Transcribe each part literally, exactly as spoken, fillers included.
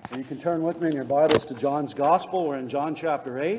You can turn with me in your Bibles to John's Gospel. We're in John chapter eight.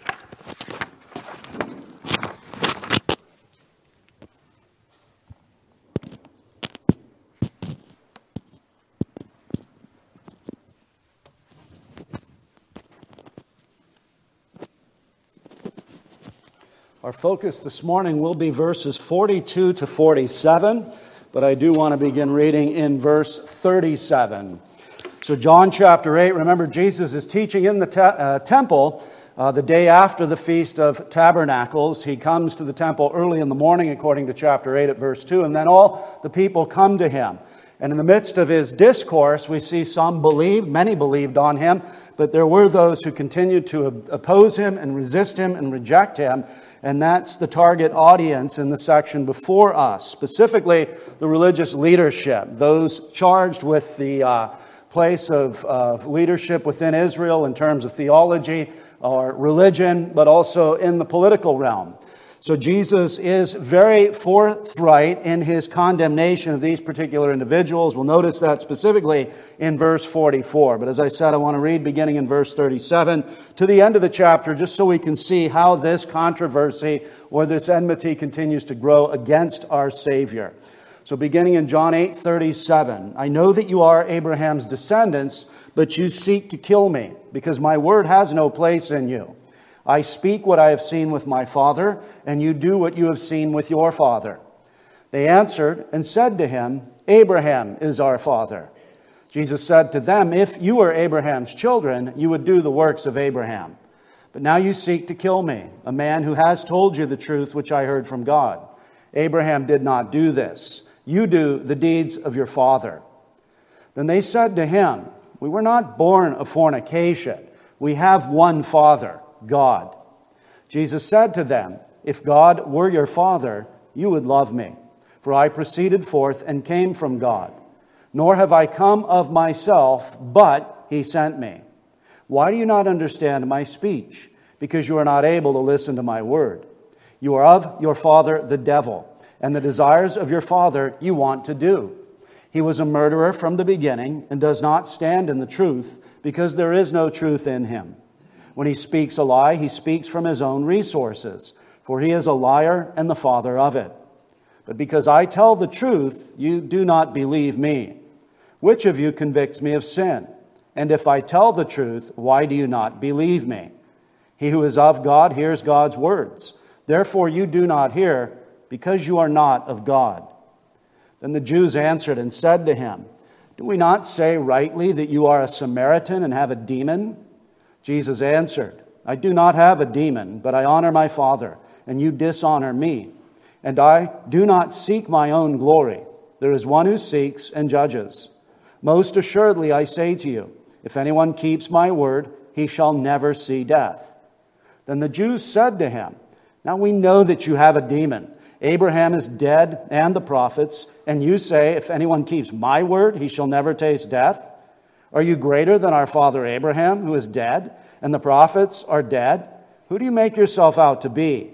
Our focus this morning will be verses forty-two to forty-seven, but I do want to begin reading in verse thirty-seven. So John chapter eight, remember Jesus is teaching in the te- uh, temple uh, the day after the Feast of Tabernacles. He comes to the temple early in the morning, according to chapter eight at verse two, and then all the people come to him. And in the midst of his discourse, we see some believed, many believed on him, but there were those who continued to oppose him and resist him and reject him. And that's the target audience in the section before us, specifically the religious leadership, those charged with the uh, place of, of leadership within Israel in terms of theology or religion, but also in the political realm. So Jesus is very forthright in his condemnation of these particular individuals. We'll notice that specifically in verse forty-four. But as I said, I want to read beginning in verse thirty-seven to the end of the chapter, just so we can see how this controversy or this enmity continues to grow against our Savior. So beginning in John eight thirty-seven, I know that you are Abraham's descendants, but you seek to kill me, because my word has no place in you. I speak what I have seen with my father, and you do what you have seen with your father. They answered and said to him, Abraham is our father. Jesus said to them, if you were Abraham's children, you would do the works of Abraham. But now you seek to kill me, a man who has told you the truth which I heard from God. Abraham did not do this. You do the deeds of your father. Then they said to him, we were not born of fornication. We have one Father, God. Jesus said to them, if God were your Father, you would love me, for I proceeded forth and came from God. Nor have I come of myself, but he sent me. Why do you not understand my speech? Because you are not able to listen to my word. You are of your father the devil, and the desires of your father you want to do. He was a murderer from the beginning and does not stand in the truth, because there is no truth in him. When he speaks a lie, he speaks from his own resources, for he is a liar and the father of it. But because I tell the truth, you do not believe me. Which of you convicts me of sin? And if I tell the truth, why do you not believe me? He who is of God hears God's words. Therefore you do not hear, because you are not of God. Then the Jews answered and said to him, do we not say rightly that you are a Samaritan and have a demon? Jesus answered, I do not have a demon, but I honor my Father, and you dishonor me. And I do not seek my own glory. There is one who seeks and judges. Most assuredly I say to you, if anyone keeps my word, he shall never see death. Then the Jews said to him, now we know that you have a demon. Abraham is dead and the prophets, and you say, if anyone keeps my word, he shall never taste death. Are you greater than our father Abraham, who is dead, and the prophets are dead? Who do you make yourself out to be?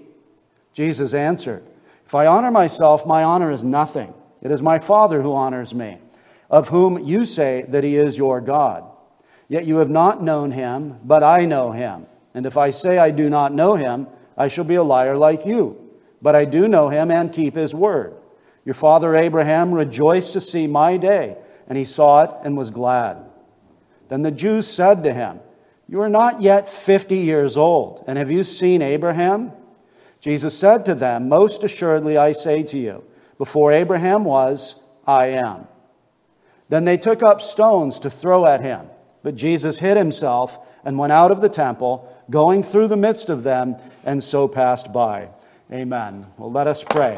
Jesus answered, if I honor myself, my honor is nothing. It is my Father who honors me, of whom you say that he is your God. Yet you have not known him, but I know him. And if I say I do not know him, I shall be a liar like you. But I do know him and keep his word. Your father Abraham rejoiced to see my day, and he saw it and was glad. Then the Jews said to him, you are not yet fifty years old, and have you seen Abraham? Jesus said to them, most assuredly I say to you, before Abraham was, I am. Then they took up stones to throw at him, but Jesus hid himself and went out of the temple, going through the midst of them, and so passed by. Amen. Well, let us pray.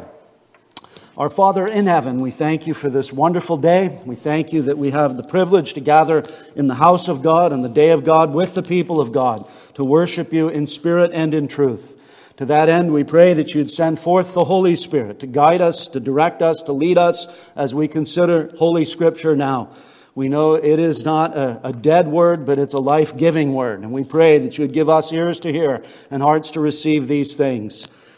Our Father in heaven, we thank you for this wonderful day. We thank you that we have the privilege to gather in the house of God on the day of God with the people of God to worship you in spirit and in truth. To that end, we pray that you'd send forth the Holy Spirit to guide us, to direct us, to lead us as we consider Holy Scripture now. We know it is not a, a dead word, but it's a life-giving word. And we pray that you would give us ears to hear and hearts to receive these things.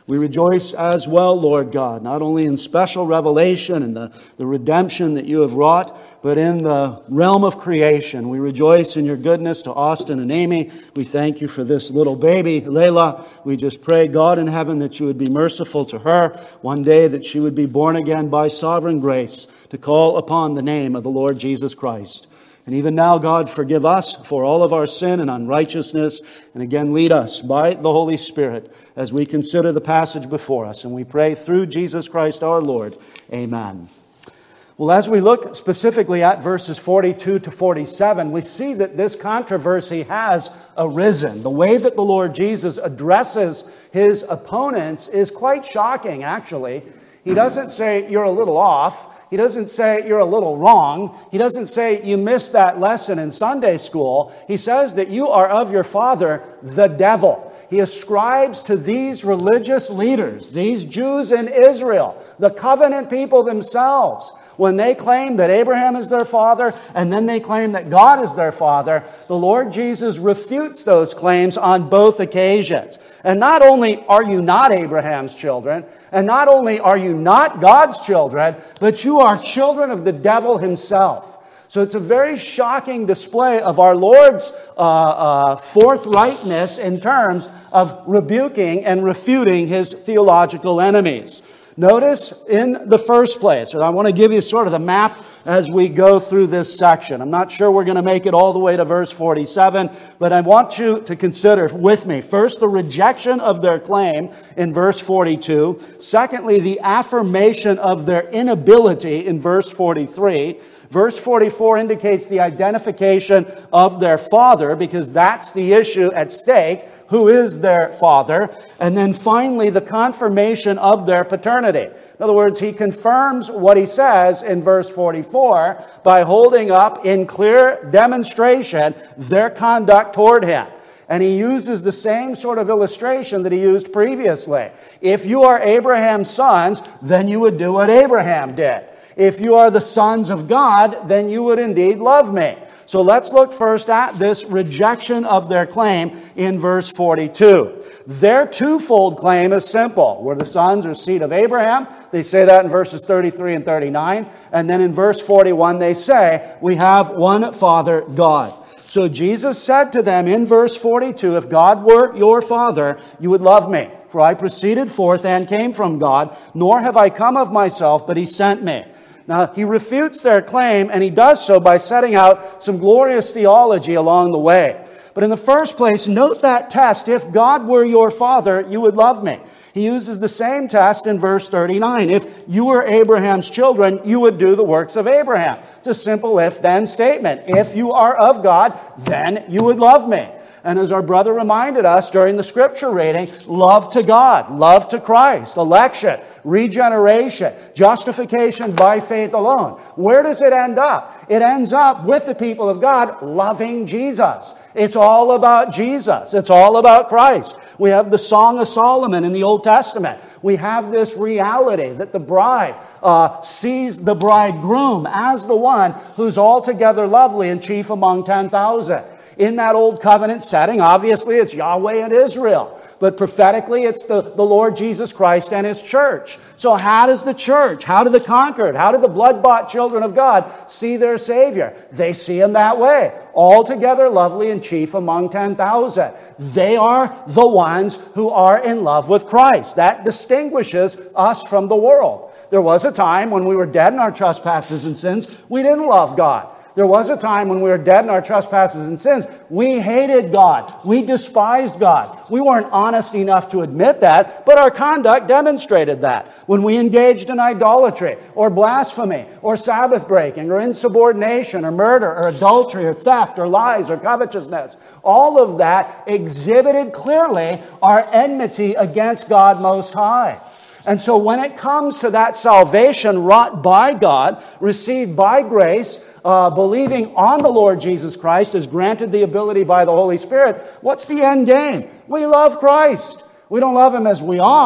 We rejoice as well, Lord God, not only in special revelation and the, the redemption that you have wrought, but in the realm of creation. We rejoice in your goodness to Austin and Amy. We thank you for this little baby, Layla. We just pray, God in heaven, that you would be merciful to her. One day that she would be born again by sovereign grace to call upon the name of the Lord Jesus Christ. And even now, God, forgive us for all of our sin and unrighteousness. And again, lead us by the Holy Spirit as we consider the passage before us. And we pray through Jesus Christ our Lord. Amen. Well, as we look specifically at verses forty-two to forty-seven, we see that this controversy has arisen. The way that the Lord Jesus addresses his opponents is quite shocking, actually. He doesn't say, you're a little off. He doesn't say you're a little wrong. He doesn't say you missed that lesson in Sunday school. He says that you are of your father, the devil. He ascribes to these religious leaders, these Jews in Israel, the covenant people themselves, when they claim that Abraham is their father and then they claim that God is their father, the Lord Jesus refutes those claims on both occasions. And not only are you not Abraham's children, and not only are you not God's children, but you are children of the devil himself. So it's a very shocking display of our Lord's uh, uh, forthrightness in terms of rebuking and refuting his theological enemies. Notice in the first place, and I want to give you sort of the map as we go through this section. I'm not sure we're going to make it all the way to verse forty-seven, but I want you to consider with me, first, the rejection of their claim in verse forty-two. Secondly, the affirmation of their inability in verse forty-three. Verse forty-four indicates the identification of their father, because that's the issue at stake. Who is their father? And then finally, the confirmation of their paternity. In other words, he confirms what he says in verse forty-four by holding up in clear demonstration their conduct toward him. And he uses the same sort of illustration that he used previously. If you are Abraham's sons, then you would do what Abraham did. If you are the sons of God, then you would indeed love me. So let's look first at this rejection of their claim in verse forty-two. Their twofold claim is simple. We're the sons or seed of Abraham. They say that in verses thirty-three and thirty-nine. And then in verse forty-one, they say, we have one Father, God. So Jesus said to them in verse forty-two, if God were your father, you would love me. For I proceeded forth and came from God, nor have I come of myself, but he sent me. Now, he refutes their claim, and he does so by setting out some glorious theology along the way. But in the first place, note that test. If God were your father, you would love me. He uses the same test in verse thirty-nine. If you were Abraham's children, you would do the works of Abraham. It's a simple if-then statement. If you are of God, then you would love me. And as our brother reminded us during the scripture reading, love to God, love to Christ, election, regeneration, justification by faith alone. Where does it end up? It ends up with the people of God loving Jesus. It's all about Jesus. It's all about Christ. We have the Song of Solomon in the Old Testament. We have this reality that the bride uh, sees the bridegroom as the one who's altogether lovely and chief among ten thousand. In that old covenant setting, obviously it's Yahweh and Israel. But prophetically, it's the, the Lord Jesus Christ and His church. So how does the church, how do the conquered, how do the blood-bought children of God see their Savior? They see Him that way. Altogether lovely and chief among ten thousand. They are the ones who are in love with Christ. That distinguishes us from the world. There was a time when we were dead in our trespasses and sins, we didn't love God. There was a time when we were dead in our trespasses and sins. We hated God. We despised God. We weren't honest enough to admit that, but our conduct demonstrated that. When we engaged in idolatry or blasphemy or Sabbath breaking or insubordination or murder or adultery or theft or lies or covetousness, all of that exhibited clearly our enmity against God Most High. And so when it comes to that salvation wrought by God, received by grace, uh, believing on the Lord Jesus Christ is granted the ability by the Holy Spirit, what's the end game? We love Christ. We don't love Him as we ought.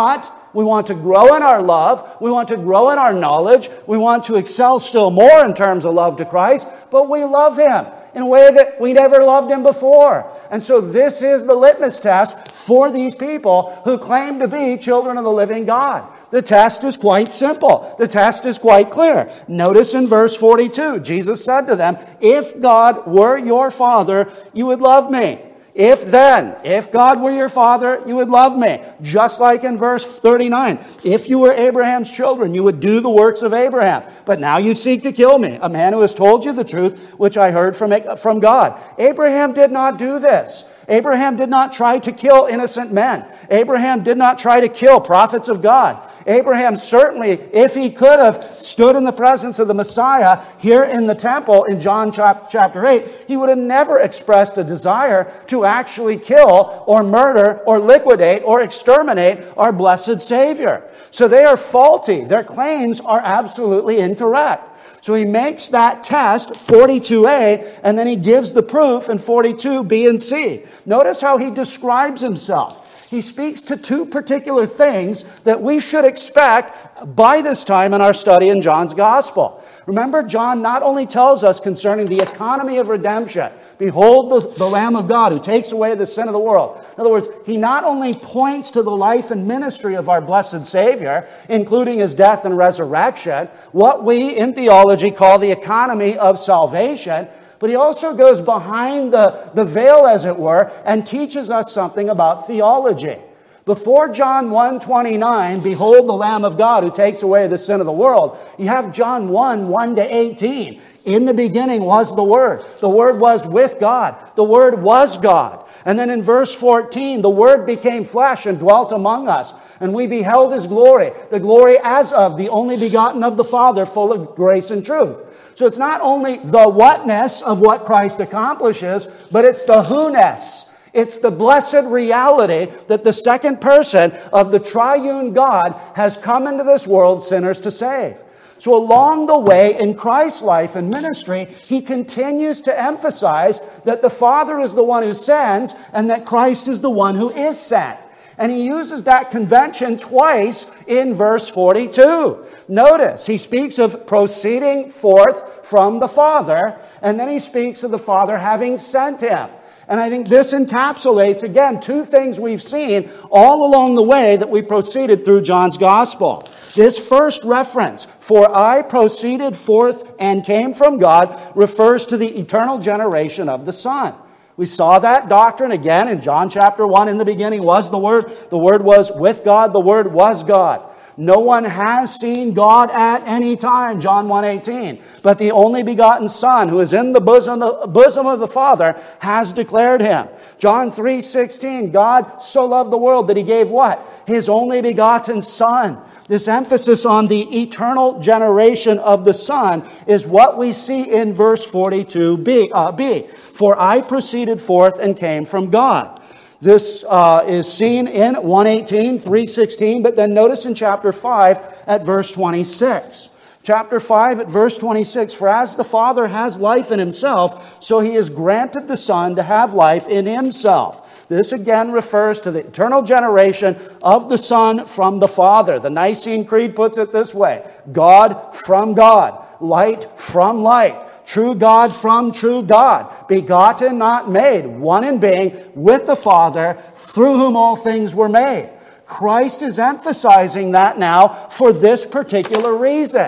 We want to grow in our love. We want to grow in our knowledge. We want to excel still more in terms of love to Christ. But we love Him in a way that we never loved Him before. And so this is the litmus test for these people who claim to be children of the living God. The test is quite simple. The test is quite clear. Notice in verse forty-two, Jesus said to them, "If God were your Father, you would love me. If then, if God were your Father, you would love me." Just like in verse thirty-nine, "If you were Abraham's children, you would do the works of Abraham. But now you seek to kill me, a man who has told you the truth, which I heard from, from God." Abraham did not do this. Abraham did not try to kill innocent men. Abraham did not try to kill prophets of God. Abraham certainly, if he could have stood in the presence of the Messiah here in the temple in John chapter eight, he would have never expressed a desire to actually kill or murder or liquidate or exterminate our blessed Savior. So they are faulty. Their claims are absolutely incorrect. So he makes that test, forty-two A, and then he gives the proof in forty-two B and C. Notice how he describes himself. He speaks to two particular things that we should expect by this time in our study in John's Gospel. Remember, John not only tells us concerning the economy of redemption, "Behold the, the Lamb of God who takes away the sin of the world." In other words, he not only points to the life and ministry of our blessed Savior, including His death and resurrection, what we in theology call the economy of salvation, but he also goes behind the, the veil, as it were, and teaches us something about theology. Before John one twenty-nine, "Behold the Lamb of God who takes away the sin of the world," you have John one, one to eighteen. "In the beginning was the Word. The Word was with God. The Word was God." And then in verse fourteen, "The Word became flesh and dwelt among us, and we beheld His glory, the glory as of the only begotten of the Father, full of grace and truth." So it's not only the whatness of what Christ accomplishes, but it's the who-ness. It's the blessed reality that the second person of the triune God has come into this world sinners to save. So along the way in Christ's life and ministry, He continues to emphasize that the Father is the one who sends and that Christ is the one who is sent. And He uses that convention twice in verse forty-two. Notice, He speaks of proceeding forth from the Father, and then He speaks of the Father having sent Him. And I think this encapsulates, again, two things we've seen all along the way that we proceeded through John's Gospel. This first reference, "For I proceeded forth and came from God," refers to the eternal generation of the Son. We saw that doctrine again in John chapter one. "In the beginning was the Word. The Word was with God. The Word was God. No one has seen God at any time," John one eighteen. "But the only begotten Son, who is in the bosom, the bosom of the Father, has declared Him." John three sixteen, "God so loved the world that He gave" what? "His only begotten Son." This emphasis on the eternal generation of the Son is what we see in verse forty-two B. Uh, B. "For I proceeded forth and came from God." This uh, is seen in one eighteen, three sixteen, but then notice in chapter five at verse twenty-six. Chapter five at verse twenty-six, "For as the Father has life in Himself, so He has granted the Son to have life in Himself." This again refers to the eternal generation of the Son from the Father. The Nicene Creed puts it this way: God from God, light from light, true God from true God, begotten, not made, one in being with the Father, through whom all things were made. Christ is emphasizing that now for this particular reason.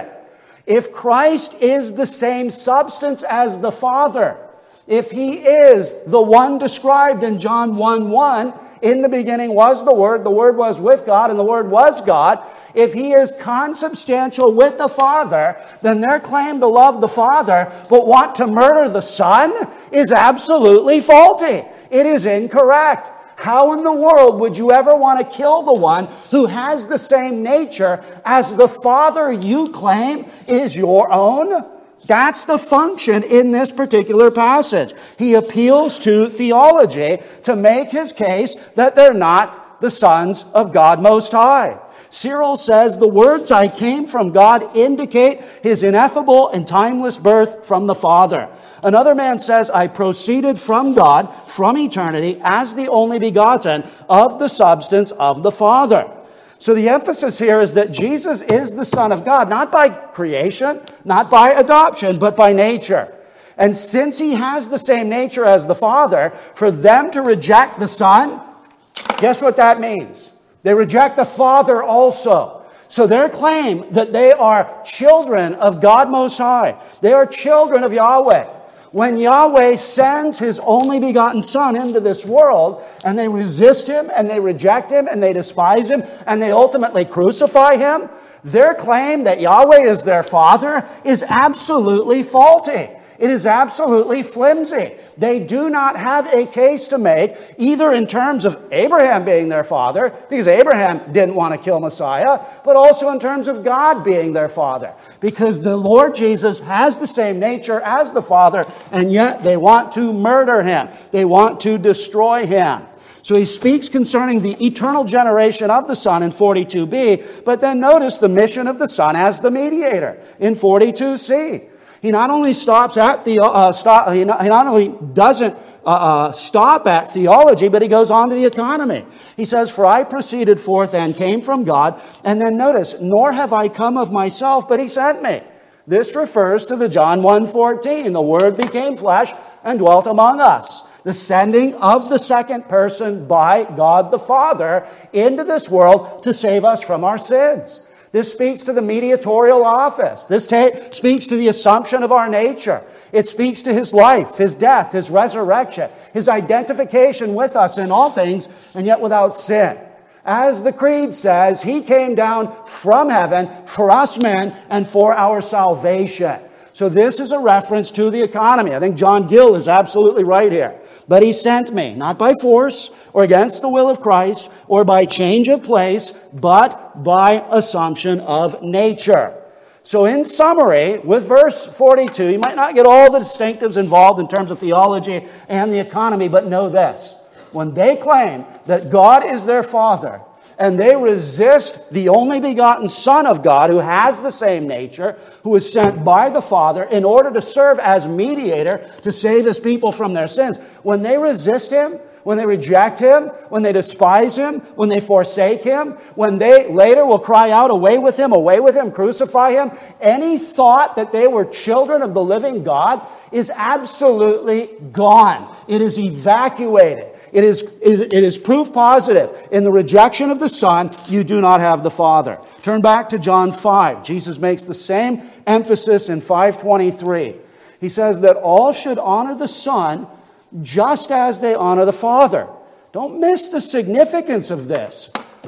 If Christ is the same substance as the Father, if He is the one described in John one one, "In the beginning was the Word, the Word was with God, and the Word was God," if He is consubstantial with the Father, then their claim to love the Father but want to murder the Son is absolutely faulty. It is incorrect. How in the world would you ever want to kill the one who has the same nature as the Father you claim is your own? That's the function in this particular passage. He appeals to theology to make his case that they're not the sons of God Most High. Cyril says, "The words 'I came from God' indicate His ineffable and timeless birth from the Father." Another man says, "I proceeded from God, from eternity, as the only begotten of the substance of the Father." So the emphasis here is that Jesus is the Son of God, not by creation, not by adoption, but by nature. And since he has the same nature as the Father, for them to reject the Son, guess what that means? They reject the Father also. So their claim that they are children of God Most High, they are children of Yahweh. When Yahweh sends his only begotten Son into this world, and they resist him, and they reject him, and they despise him, and they ultimately crucify him, their claim that Yahweh is their Father is absolutely faulty. It is absolutely flimsy. They do not have a case to make, either in terms of Abraham being their father, because Abraham didn't want to kill Messiah, but also in terms of God being their Father, because the Lord Jesus has the same nature as the Father, and yet they want to murder him. They want to destroy him. So he speaks concerning the eternal generation of the Son in forty-two b, but then notice the mission of the Son as the mediator in forty-two c. He not only stops at the uh, stop, he, not, he not only doesn't uh, uh, stop at theology, but he goes on to the economy. He says, "For I proceeded forth and came from God," and then notice, "Nor have I come of myself, but he sent me." This refers to the John one fourteen, "The Word became flesh and dwelt among us." The sending of the second person by God the Father into this world to save us from our sins. This speaks to the mediatorial office. This ta- speaks to the assumption of our nature. It speaks to his life, his death, his resurrection, his identification with us in all things, and yet without sin. As the Creed says, he came down from heaven for us men and for our salvation. So this is a reference to the economy. I think John Gill is absolutely right here. "But he sent me, not by force or against the will of Christ or by change of place, but by assumption of nature." So in summary, with verse forty-two, you might not get all the distinctives involved in terms of theology and the economy, but know this. When they claim that God is their Father, and they resist the only begotten Son of God, who has the same nature, who was sent by the Father in order to serve as mediator to save his people from their sins. When they resist him, when they reject him, when they despise him, when they forsake him, when they later will cry out, "Away with him, away with him, crucify him," any thought that they were children of the living God is absolutely gone. It is evacuated. It is, it is proof positive. In the rejection of the Son, you do not have the Father. Turn back to John five. Jesus makes the same emphasis in five twenty-three. He says that all should honor the Son just as they honor the Father. Don't miss the significance of this.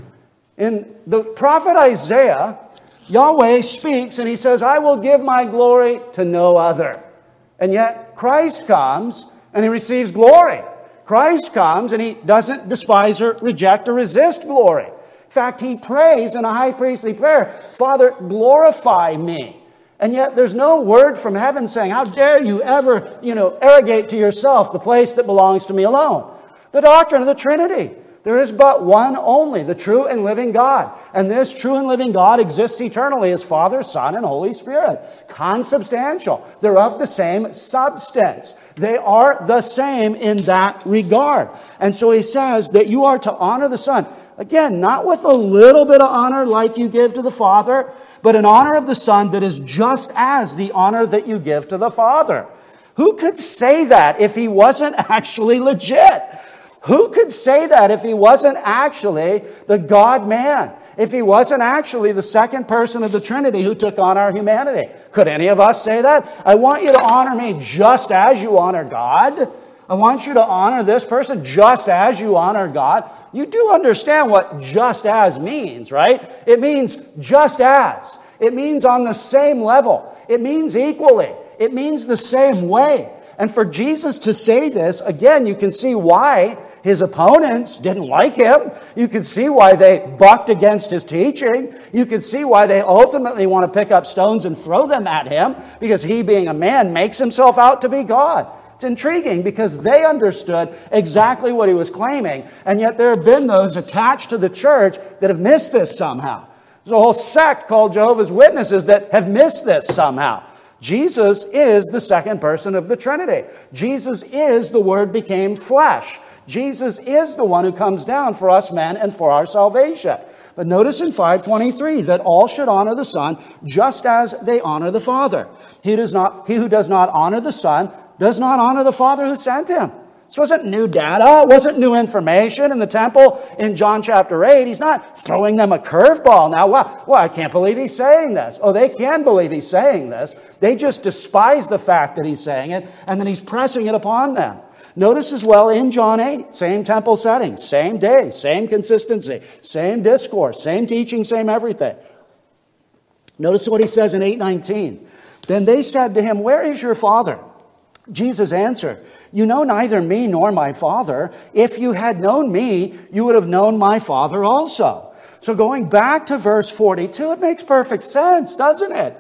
In the prophet Isaiah, Yahweh speaks and he says, "I will give my glory to no other." And yet Christ comes and he receives glory. Christ comes and he doesn't despise or reject or resist glory. In fact, he prays in a high priestly prayer, "Father, glorify me." And yet there's no word from heaven saying, "How dare you ever, you know, arrogate to yourself the place that belongs to me alone." The doctrine of the Trinity. There is but one only, the true and living God. And this true and living God exists eternally as Father, Son, and Holy Spirit. Consubstantial. They're of the same substance. They are the same in that regard. And so he says that you are to honor the Son. Again, not with a little bit of honor like you give to the Father, but an honor of the Son that is just as the honor that you give to the Father. Who could say that if he wasn't actually legit? Who could say that if he wasn't actually the God-man? If he wasn't actually the second person of the Trinity who took on our humanity? Could any of us say that? I want you to honor me just as you honor God. I want you to honor this person just as you honor God. You do understand what just as means, right? It means just as. It means on the same level. It means equally. It means the same way. And for Jesus to say this, again, you can see why his opponents didn't like him. You can see why they bucked against his teaching. You can see why they ultimately want to pick up stones and throw them at him, because he, being a man, makes himself out to be God. It's intriguing because they understood exactly what he was claiming, and yet there have been those attached to the church that have missed this somehow. There's a whole sect called Jehovah's Witnesses that have missed this somehow. Jesus is the second person of the Trinity. Jesus is the Word became flesh. Jesus is the one who comes down for us men and for our salvation. But notice in five twenty-three that all should honor the Son just as they honor the Father. He does not, he who does not honor the Son does not honor the Father who sent him. This wasn't new data. It wasn't new information in the temple in John chapter eight. He's not throwing them a curveball. Now, well, well, I can't believe he's saying this. Oh, they can believe he's saying this. They just despise the fact that he's saying it, and then he's pressing it upon them. Notice as well in John eight, same temple setting, same day, same consistency, same discourse, same teaching, same everything. Notice what he says in eight nineteen. Then they said to him, "Where is your Father?" Jesus answered, "You know neither me nor my Father. If you had known me, you would have known my Father also." So going back to verse forty-two, it makes perfect sense, doesn't it?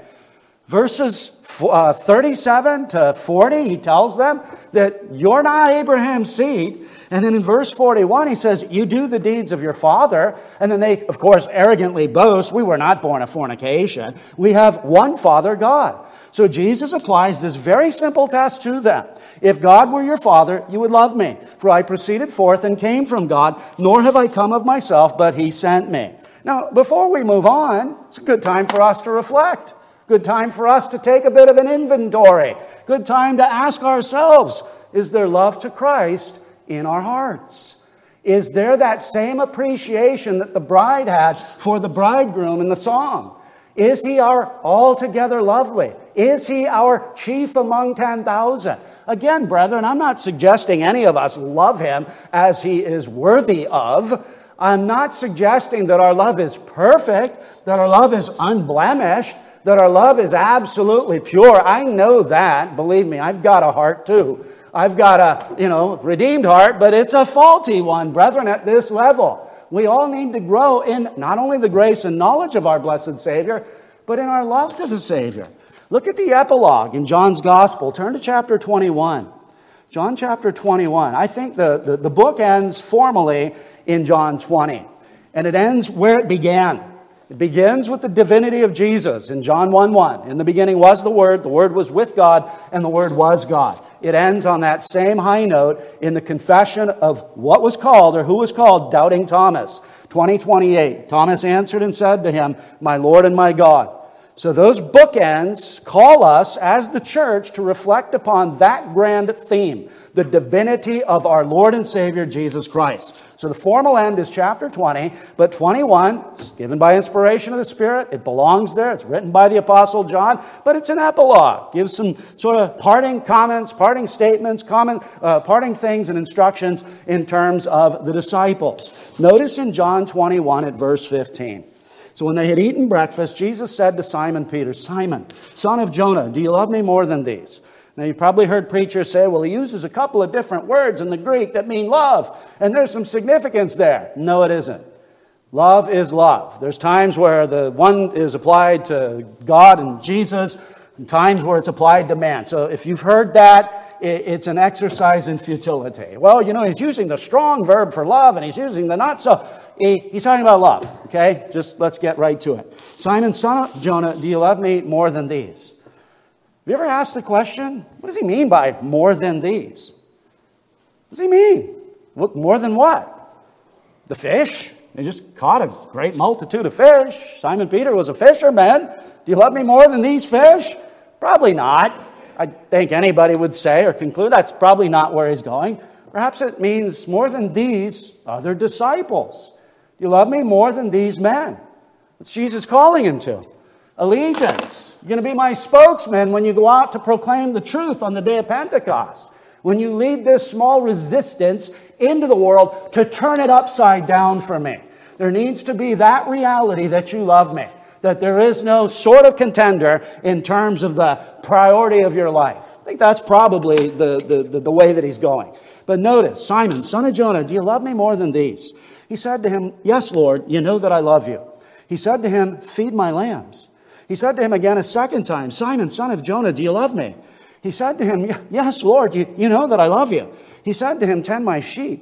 Verses uh, thirty-seven to forty, he tells them that you're not Abraham's seed. And then in verse forty-one, he says, you do the deeds of your father. And then they, of course, arrogantly boast, we were not born of fornication. We have one Father, God. So Jesus applies this very simple test to them. If God were your Father, you would love me. For I proceeded forth and came from God, nor have I come of myself, but he sent me. Now, before we move on, it's a good time for us to reflect. Good time for us to take a bit of an inventory. Good time to ask ourselves, is there love to Christ in our hearts? Is there that same appreciation that the bride had for the bridegroom in the song? Is he our altogether lovely? Is he our chief among ten thousand? Again, brethren, I'm not suggesting any of us love him as he is worthy of. I'm not suggesting that our love is perfect, that our love is unblemished, that our love is absolutely pure. I know that. Believe me, I've got a heart too. I've got a, you know, redeemed heart, but it's a faulty one, brethren, at this level. We all need to grow in not only the grace and knowledge of our blessed Savior, but in our love to the Savior. Look at the epilogue in John's Gospel. Turn to chapter twenty-one. John chapter twenty-one. I think the, the, the book ends formally in John twenty. And it ends where it began. It begins with the divinity of Jesus in John one one. In the beginning was the Word, the Word was with God, and the Word was God. It ends on that same high note in the confession of what was called, or who was called, Doubting Thomas. twenty twenty-eight. Thomas answered and said to him, "My Lord and my God." So those bookends call us as the church to reflect upon that grand theme, the divinity of our Lord and Savior Jesus Christ. So the formal end is chapter twenty, but twenty-one is given by inspiration of the Spirit. It belongs there. It's written by the Apostle John, but it's an epilogue. Gives some sort of parting comments, parting statements, comment, uh, parting things and instructions in terms of the disciples. Notice in John twenty-one at verse fifteen. So when they had eaten breakfast, Jesus said to Simon Peter, "Simon, son of Jonah, do you love me more than these?" Now, you probably heard preachers say, well, he uses a couple of different words in the Greek that mean love, and there's some significance there. No, it isn't. Love is love. There's times where the one is applied to God and Jesus, and times where it's applied to man. So if you've heard that, it's an exercise in futility. Well, you know, he's using the strong verb for love, and he's using the not so. He's talking about love, okay? Just let's get right to it. "Simon, son of Jonah, do you love me more than these?" Have you ever asked the question, what does he mean by more than these? What does he mean? What, more than what? The fish? They just caught a great multitude of fish. Simon Peter was a fisherman. Do you love me more than these fish? Probably not. I think anybody would say or conclude that's probably not where he's going. Perhaps it means more than these other disciples. Do you love me more than these men? What's Jesus calling him to? Allegiance. You're going to be my spokesman when you go out to proclaim the truth on the day of Pentecost. When you lead this small resistance into the world to turn it upside down for me. There needs to be that reality that you love me. That there is no sort of contender in terms of the priority of your life. I think that's probably the, the, the, the way that he's going. But notice, "Simon, son of Jonah, do you love me more than these?" He said to him, "Yes, Lord, you know that I love you." He said to him, "Feed my lambs." He said to him again a second time, "Simon, son of Jonah, do you love me?" He said to him, "Yes, Lord, you, you know that I love you." He said to him, "Tend my sheep."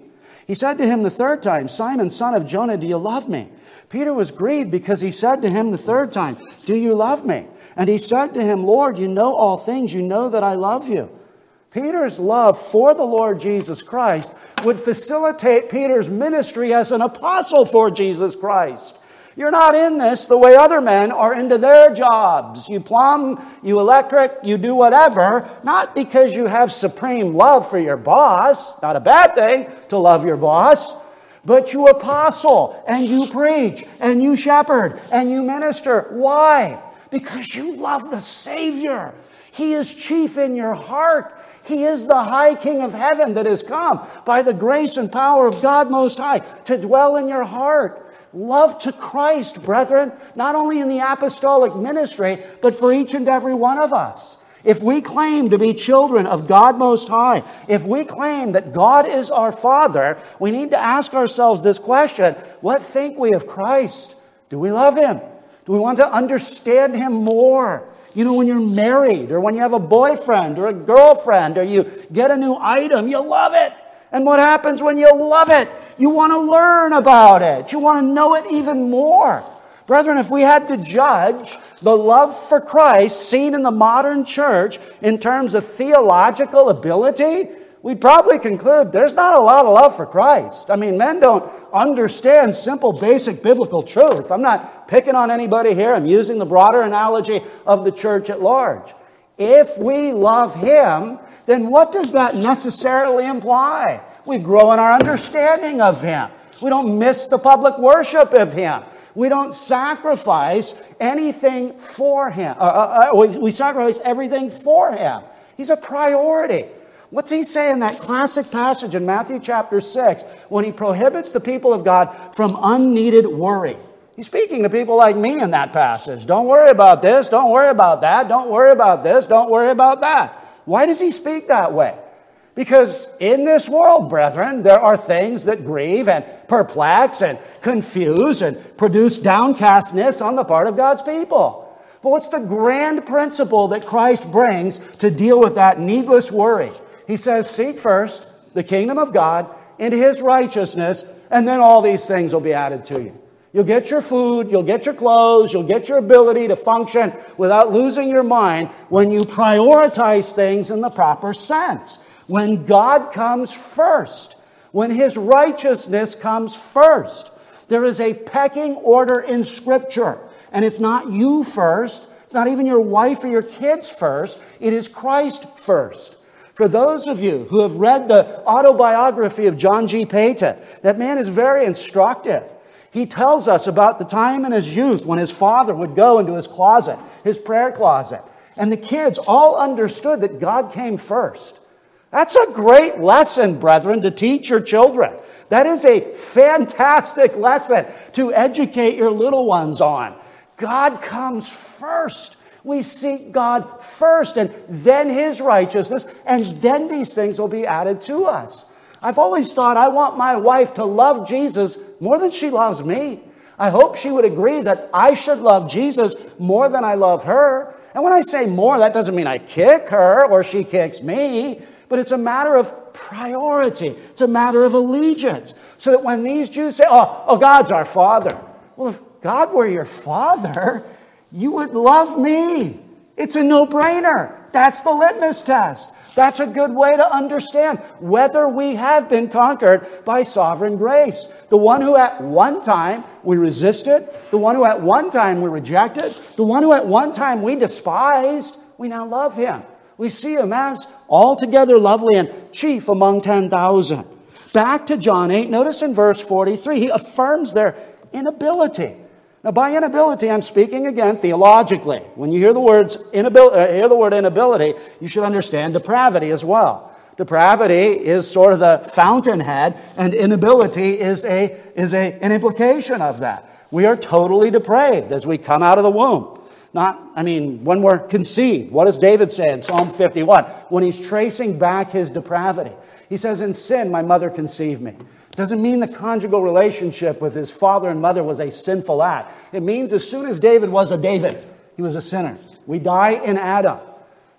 He said to him the third time, Simon, son of Jonah, do you love me? Peter was grieved because he said to him the third time, do you love me? And he said to him, Lord, you know all things. You know that I love you. Peter's love for the Lord Jesus Christ would facilitate Peter's ministry as an apostle for Jesus Christ. You're not in this the way other men are into their jobs. You plumb, you electric, you do whatever, not because you have supreme love for your boss, not a bad thing to love your boss, but you apostle, and you preach, and you shepherd, and you minister. Why? Because you love the Savior. He is chief in your heart. He is the high King of heaven that has come by the grace and power of God Most High to dwell in your heart. Love to Christ, brethren, not only in the apostolic ministry, but for each and every one of us. If we claim to be children of God Most High, if we claim that God is our Father, we need to ask ourselves this question: what think we of Christ? Do we love Him? Do we want to understand Him more? You know, when you're married, or when you have a boyfriend or a girlfriend, or you get a new item, you love it. And what happens when you love it? You want to learn about it. You want to know it even more. Brethren, if we had to judge the love for Christ seen in the modern church in terms of theological ability, we'd probably conclude there's not a lot of love for Christ. I mean, men don't understand simple, basic biblical truth. I'm not picking on anybody here. I'm using the broader analogy of the church at large. If we love Him, then what does that necessarily imply? We grow in our understanding of Him. We don't miss the public worship of Him. We don't sacrifice anything for Him. Uh, uh, uh, we, we sacrifice everything for Him. He's a priority. What's He say in that classic passage in Matthew chapter six when He prohibits the people of God from unneeded worry? He's speaking to people like me in that passage. Don't worry about this. Don't worry about that. Don't worry about this. Don't worry about that. Why does He speak that way? Because in this world, brethren, there are things that grieve and perplex and confuse and produce downcastness on the part of God's people. But what's the grand principle that Christ brings to deal with that needless worry? He says, seek first the kingdom of God and His righteousness, and then all these things will be added to you. You'll get your food, you'll get your clothes, you'll get your ability to function without losing your mind when you prioritize things in the proper sense. When God comes first, when His righteousness comes first. There is a pecking order in Scripture, and it's not you first, it's not even your wife or your kids first, it is Christ first. For those of you who have read the autobiography of John G. Paton, that man is very instructive. He tells us about the time in his youth when his father would go into his closet, his prayer closet, and the kids all understood that God came first. That's a great lesson, brethren, to teach your children. That is a fantastic lesson to educate your little ones on. God comes first. We seek God first, and then His righteousness, and then these things will be added to us. I've always thought I want my wife to love Jesus more than she loves me. I hope she would agree that I should love Jesus more than I love her. And when I say more, that doesn't mean I kick her or she kicks me, but it's a matter of priority. It's a matter of allegiance. So that when these Jews say, oh, oh, God's our Father. Well, if God were your Father, you would love me. It's a no-brainer. That's the litmus test. That's a good way to understand whether we have been conquered by sovereign grace. The one who at one time we resisted, the one who at one time we rejected, the one who at one time we despised, we now love Him. We see Him as altogether lovely and chief among ten thousand. Back to John eight, notice in verse forty-three, He affirms their inability. Now, by inability, I'm speaking again theologically. When you hear the words inability, uh, hear the word inability, you should understand depravity as well. Depravity is sort of the fountainhead, and inability is a is a an implication of that. We are totally depraved as we come out of the womb. Not, I mean, when we're conceived. What does David say in Psalm fifty-one when he's tracing back his depravity? He says, "In sin, my mother conceived me." Doesn't mean the conjugal relationship with his father and mother was a sinful act. It means as soon as David was a David, he was a sinner. We die in Adam.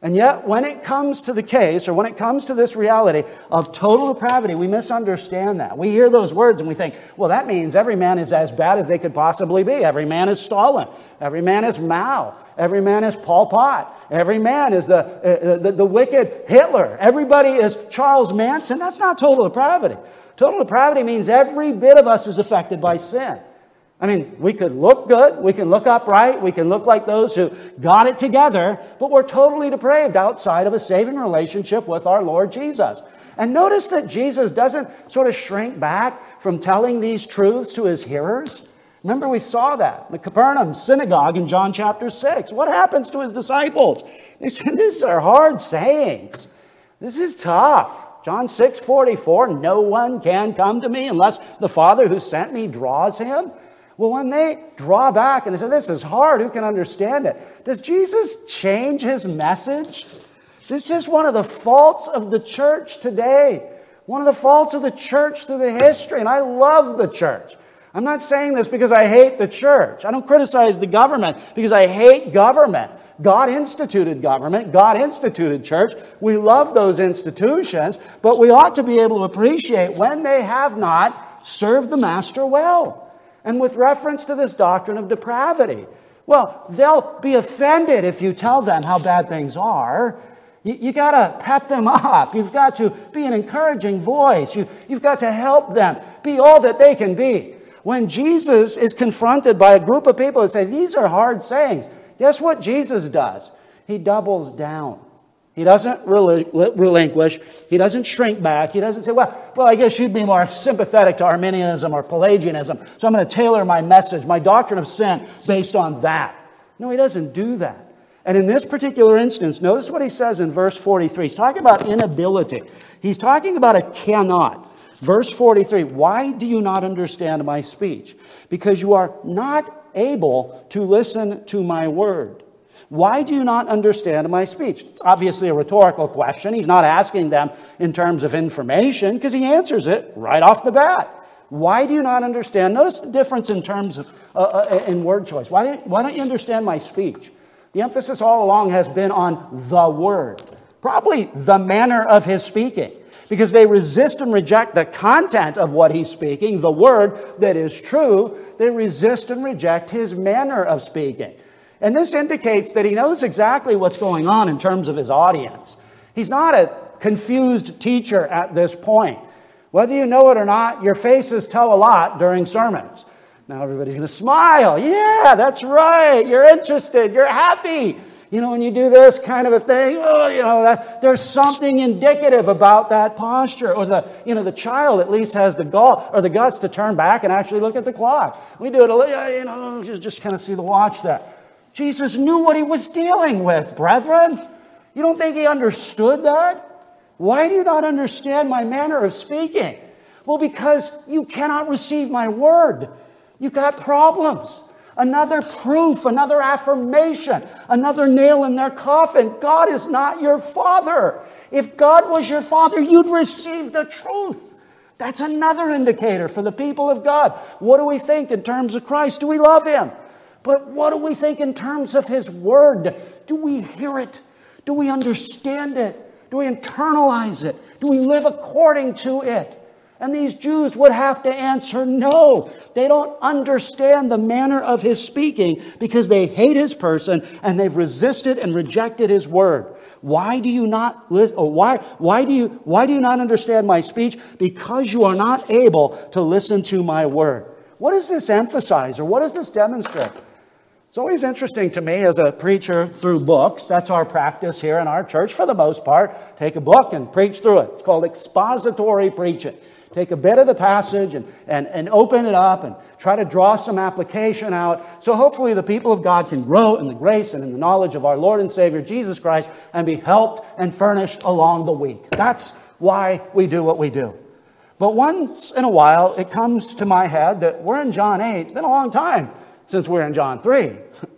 And yet, when it comes to the case, or when it comes to this reality of total depravity, we misunderstand that. We hear those words and we think, well, that means every man is as bad as they could possibly be. Every man is Stalin. Every man is Mao. Every man is Pol Pot. Every man is the, uh, the, the wicked Hitler. Everybody is Charles Manson. That's not total depravity. Total depravity means every bit of us is affected by sin. I mean, we could look good, we can look upright, we can look like those who got it together, but we're totally depraved outside of a saving relationship with our Lord Jesus. And notice that Jesus doesn't sort of shrink back from telling these truths to his hearers. Remember, we saw that in the Capernaum synagogue in John chapter six. What happens to his disciples? They said, these are hard sayings. This is tough. John six forty-four, no one can come to me unless the Father who sent me draws him. Well, when they draw back and they say, this is hard, who can understand it? Does Jesus change his message? This is one of the faults of the church today. One of the faults of the church through the history. And I love the church. I'm not saying this because I hate the church. I don't criticize the government because I hate government. God instituted government. God instituted church. We love those institutions, but we ought to be able to appreciate when they have not served the master well. And with reference to this doctrine of depravity, well, they'll be offended if you tell them how bad things are. You, you got to pep them up. You've got to be an encouraging voice. You, you've got to help them be all that they can be. When Jesus is confronted by a group of people that say, these are hard sayings, guess what Jesus does? He doubles down. He doesn't relinquish. He doesn't shrink back. He doesn't say, well, well, I guess you'd be more sympathetic to Arminianism or Pelagianism, so I'm going to tailor my message, my doctrine of sin, based on that. No, he doesn't do that. And in this particular instance, notice what he says in verse forty-three. He's talking about inability. He's talking about a cannot. Verse forty-three, why do you not understand my speech? Because you are not able to listen to my word. Why do you not understand my speech? It's obviously a rhetorical question. He's not asking them in terms of information because he answers it right off the bat. Why do you not understand? Notice the difference in terms of uh, uh, in word choice. Why don't, why don't you understand my speech? The emphasis all along has been on the word, probably the manner of his speaking, because they resist and reject the content of what he's speaking, the word that is true. They resist and reject his manner of speaking. And this indicates that he knows exactly what's going on in terms of his audience. He's not a confused teacher at this point. Whether you know it or not, your faces tell a lot during sermons. Now everybody's going to smile. Yeah, that's right. You're interested. You're happy. You know, when you do this kind of a thing, oh, you know, that, there's something indicative about that posture. Or the, you know, the child at least has the gall or the guts to turn back and actually look at the clock. We do it, you know, just, just kind of see the watch there. Jesus knew what he was dealing with, brethren. You don't think he understood that? Why do you not understand my manner of speaking? Well, because you cannot receive my word. You've got problems. Another proof, another affirmation, another nail in their coffin. God is not your father. If God was your father, you'd receive the truth. That's another indicator for the people of God. What do we think in terms of Christ? Do we love him? But what do we think in terms of his word? Do we hear it? Do we understand it? Do we internalize it? Do we live according to it? And these Jews would have to answer no. They don't understand the manner of his speaking because they hate his person and they've resisted and rejected his word. Why do you not listen? Or why, why do you, why do you not understand my speech? Because you are not able to listen to my word. What does this emphasize or what does this demonstrate? It's always interesting to me as a preacher through books. That's our practice here in our church for the most part. Take a book and preach through it. It's called expository preaching. Take a bit of the passage and, and, and open it up and try to draw some application out. So hopefully the people of God can grow in the grace and in the knowledge of our Lord and Savior Jesus Christ and be helped and furnished along the week. That's why we do what we do. But once in a while it comes to my head that we're in John eight. It's been a long time since we're in John three.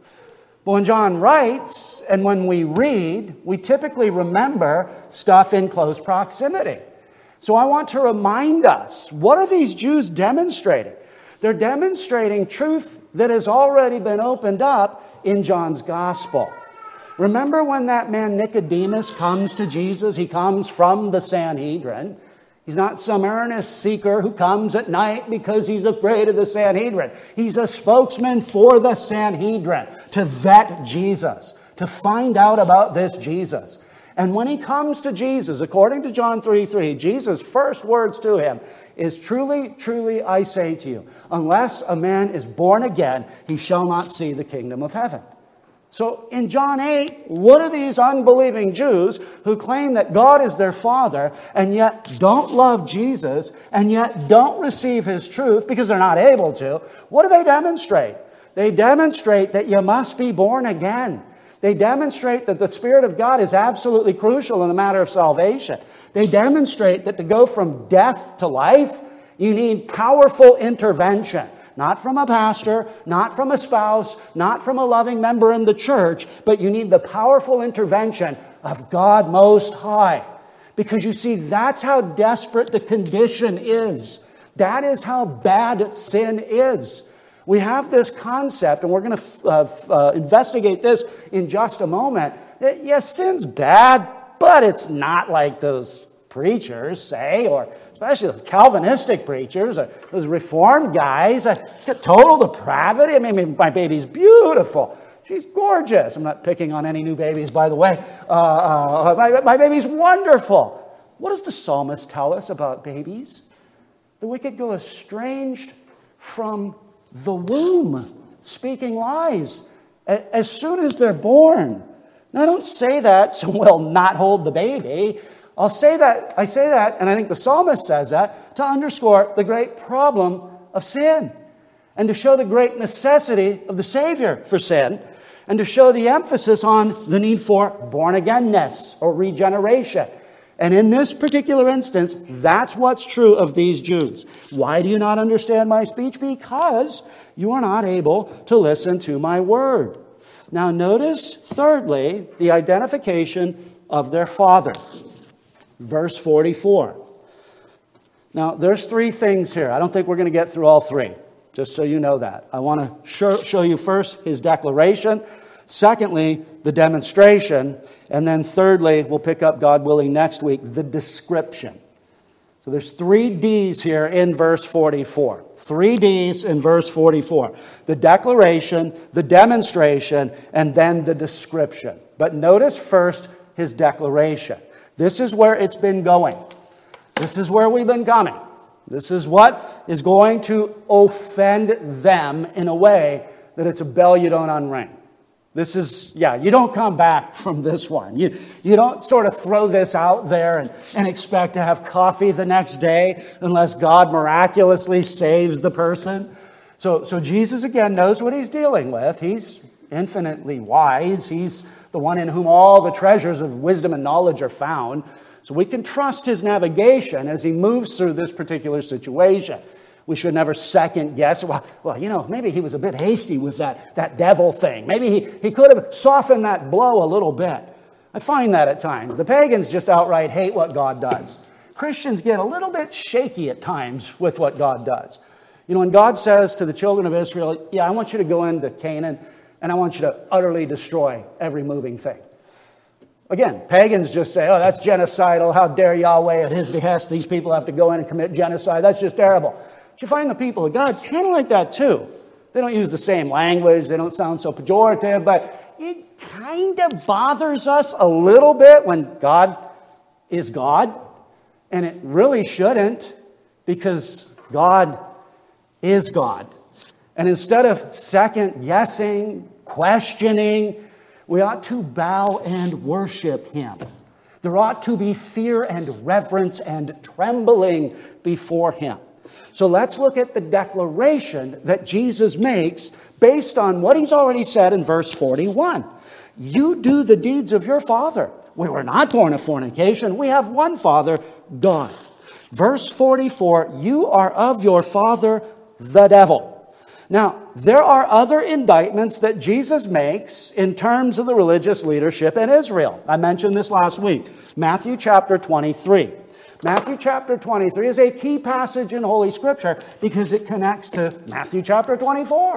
But when John writes and when we read, we typically remember stuff in close proximity. So I want to remind us, what are these Jews demonstrating? They're demonstrating truth that has already been opened up in John's gospel. Remember when that man Nicodemus comes to Jesus? He comes from the Sanhedrin. He's not some earnest seeker who comes at night because he's afraid of the Sanhedrin. He's a spokesman for the Sanhedrin to vet Jesus, to find out about this Jesus. And when he comes to Jesus, according to John three three, Jesus' first words to him is, "Truly, truly, I say to you, unless a man is born again, he shall not see the kingdom of heaven." So in John eight, what are these unbelieving Jews who claim that God is their Father and yet don't love Jesus and yet don't receive His truth because they're not able to? What do they demonstrate? They demonstrate that you must be born again. They demonstrate that the Spirit of God is absolutely crucial in the matter of salvation. They demonstrate that to go from death to life, you need powerful intervention. Not from a pastor, not from a spouse, not from a loving member in the church, but you need the powerful intervention of God Most High. Because you see, that's how desperate the condition is. That is how bad sin is. We have this concept, and we're going to uh, uh, investigate this in just a moment, that yes, sin's bad, but it's not like those preachers say, or especially those Calvinistic preachers, or those Reformed guys, uh, total depravity. I mean, my baby's beautiful. She's gorgeous. I'm not picking on any new babies, by the way. Uh, uh, my, my baby's wonderful. What does the psalmist tell us about babies? The wicked go estranged from the womb, speaking lies as soon as they're born. Now, I don't say that so we'll not hold the baby. I'll say that, I say that, and I think the psalmist says that, to underscore the great problem of sin, and to show the great necessity of the Savior for sin, and to show the emphasis on the need for born-againness or regeneration. And in this particular instance, that's what's true of these Jews. Why do you not understand my speech? Because you are not able to listen to my word. Now notice, thirdly, the identification of their father. Verse forty-four. Now, there's three things here. I don't think we're going to get through all three, just so you know that. I want to show, show you first his declaration, secondly, the demonstration, and then thirdly, we'll pick up, God willing, next week, the description. So there's three D's here in verse forty-four. Three D's in verse forty-four. The declaration, the demonstration, and then the description. But notice first his declaration. This is where it's been going. This is where we've been coming. This is what is going to offend them in a way that it's a bell you don't unring. This is, yeah, you don't come back from this one. You, you don't sort of throw this out there and, and expect to have coffee the next day unless God miraculously saves the person. So, so Jesus, again, knows what he's dealing with. He's infinitely wise. He's the one in whom all the treasures of wisdom and knowledge are found. So we can trust his navigation as he moves through this particular situation. We should never second guess. Well, well, you know, maybe he was a bit hasty with that, that devil thing. Maybe he, he could have softened that blow a little bit. I find that at times. The pagans just outright hate what God does. Christians get a little bit shaky at times with what God does. You know, when God says to the children of Israel, yeah, I want you to go into Canaan, and I want you to utterly destroy every moving thing. Again, pagans just say, oh, that's genocidal. How dare Yahweh at his behest these people have to go in and commit genocide. That's just terrible. But you find the people of God kind of like that too. They don't use the same language. They don't sound so pejorative, but it kind of bothers us a little bit when God is God. And it really shouldn't, because God is God. And instead of second-guessing, questioning, we ought to bow and worship him. There ought to be fear and reverence and trembling before him. So let's look at the declaration that Jesus makes based on what he's already said in verse forty-one. You do the deeds of your father. We were not born of fornication. We have one Father, God. Verse forty-four, you are of your father, the devil. Now, there are other indictments that Jesus makes in terms of the religious leadership in Israel. I mentioned this last week. Matthew chapter twenty-three. Matthew chapter twenty-three is a key passage in Holy Scripture because it connects to Matthew chapter twenty-four.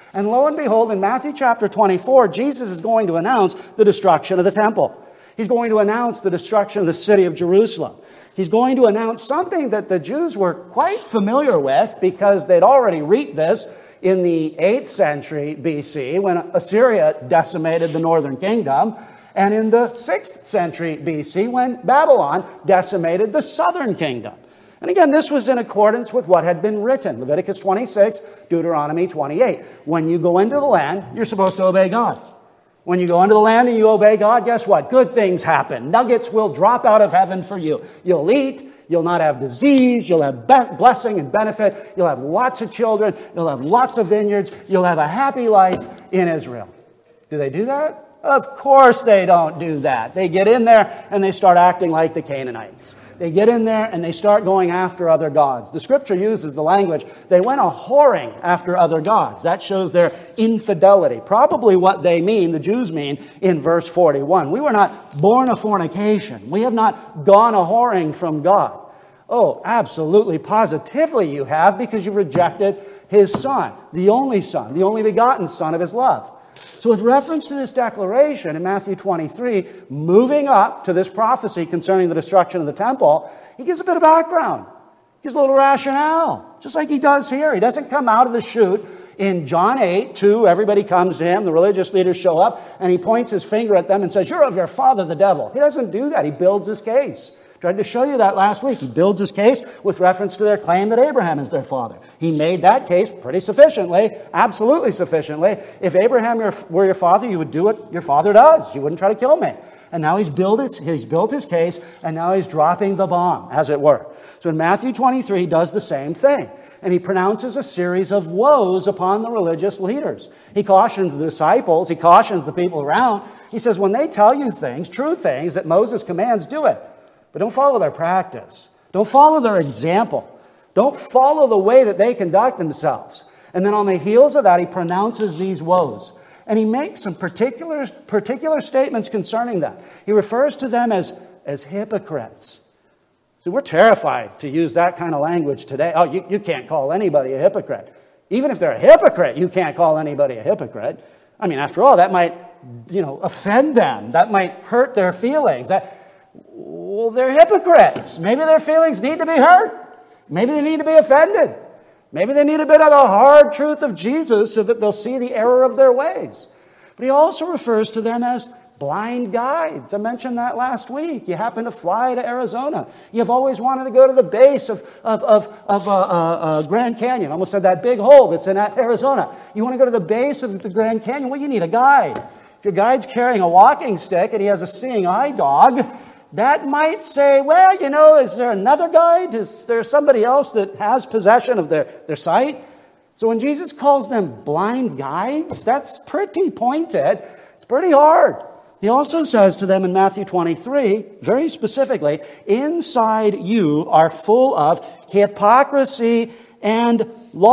And lo and behold, in Matthew chapter twenty-four, Jesus is going to announce the destruction of the temple. He's going to announce the destruction of the city of Jerusalem. He's going to announce something that the Jews were quite familiar with because they'd already read this in the eighth century B C when Assyria decimated the northern kingdom, and in the sixth century B C when Babylon decimated the southern kingdom. And again, this was in accordance with what had been written. Leviticus twenty-six, Deuteronomy twenty-eight. When you go into the land, you're supposed to obey God. When you go into the land and you obey God, guess what? Good things happen. Nuggets will drop out of heaven for you. You'll eat. You'll not have disease. You'll have be- blessing and benefit. You'll have lots of children. You'll have lots of vineyards. You'll have a happy life in Israel. Do they do that? Of course they don't do that. They get in there and they start acting like the Canaanites. They get in there and they start going after other gods. The scripture uses the language, they went a-whoring after other gods. That shows their infidelity. Probably what they mean, the Jews mean, in verse forty-one. We were not born of fornication. We have not gone a-whoring from God. Oh, absolutely, positively you have, because you've rejected His Son, the only Son, the only begotten Son of His love. So with reference to this declaration in Matthew twenty-three, moving up to this prophecy concerning the destruction of the temple, he gives a bit of background. He gives a little rationale, just like he does here. He doesn't come out of the chute in John eight, two, everybody comes to him, the religious leaders show up, and he points his finger at them and says, "You're of your father, the devil." He doesn't do that. He builds his case. Tried to show you that last week. He builds his case with reference to their claim that Abraham is their father. He made that case pretty sufficiently, absolutely sufficiently. If Abraham were your father, you would do what your father does. You wouldn't try to kill me. And now he's built his, he's built his case, and now he's dropping the bomb, as it were. So in Matthew twenty-three, he does the same thing. And he pronounces a series of woes upon the religious leaders. He cautions the disciples. He cautions the people around. He says, when they tell you things, true things that Moses commands, do it. But don't follow their practice. Don't follow their example. Don't follow the way that they conduct themselves. And then on the heels of that, he pronounces these woes. And he makes some particular, particular statements concerning that. He refers to them as, as hypocrites. See, we're terrified to use that kind of language today. Oh, you, you can't call anybody a hypocrite. Even if they're a hypocrite, you can't call anybody a hypocrite. I mean, after all, that might, you know, offend them. That might hurt their feelings. That, Well, they're hypocrites. Maybe their feelings need to be hurt. Maybe they need to be offended. Maybe they need a bit of the hard truth of Jesus so that they'll see the error of their ways. But he also refers to them as blind guides. I mentioned that last week. You happen to fly to Arizona. You've always wanted to go to the base of, of, of, of uh, uh, Grand Canyon. I almost said that big hole that's in Arizona. You want to go to the base of the Grand Canyon? Well, you need a guide. If your guide's carrying a walking stick and he has a seeing eye dog, that might say, well, you know, is there another guide? Is there somebody else that has possession of their, their sight? So when Jesus calls them blind guides, that's pretty pointed. It's pretty hard. He also says to them in Matthew twenty-three, very specifically, inside you are full of hypocrisy and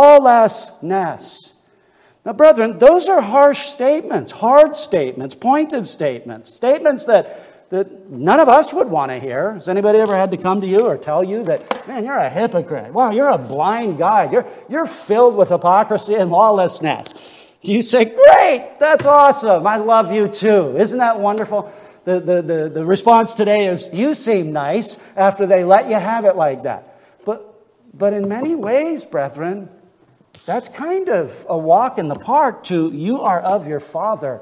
lawlessness. Now, brethren, those are harsh statements, hard statements, pointed statements, statements that that none of us would want to hear. Has anybody ever had to come to you or tell you that, man, you're a hypocrite. Wow, you're a blind guide. You're, you're filled with hypocrisy and lawlessness. Do you say, great, that's awesome. I love you too. Isn't that wonderful? The, the, the, the response today is, you seem nice after they let you have it like that. But, but in many ways, brethren, that's kind of a walk in the park to you are of your father,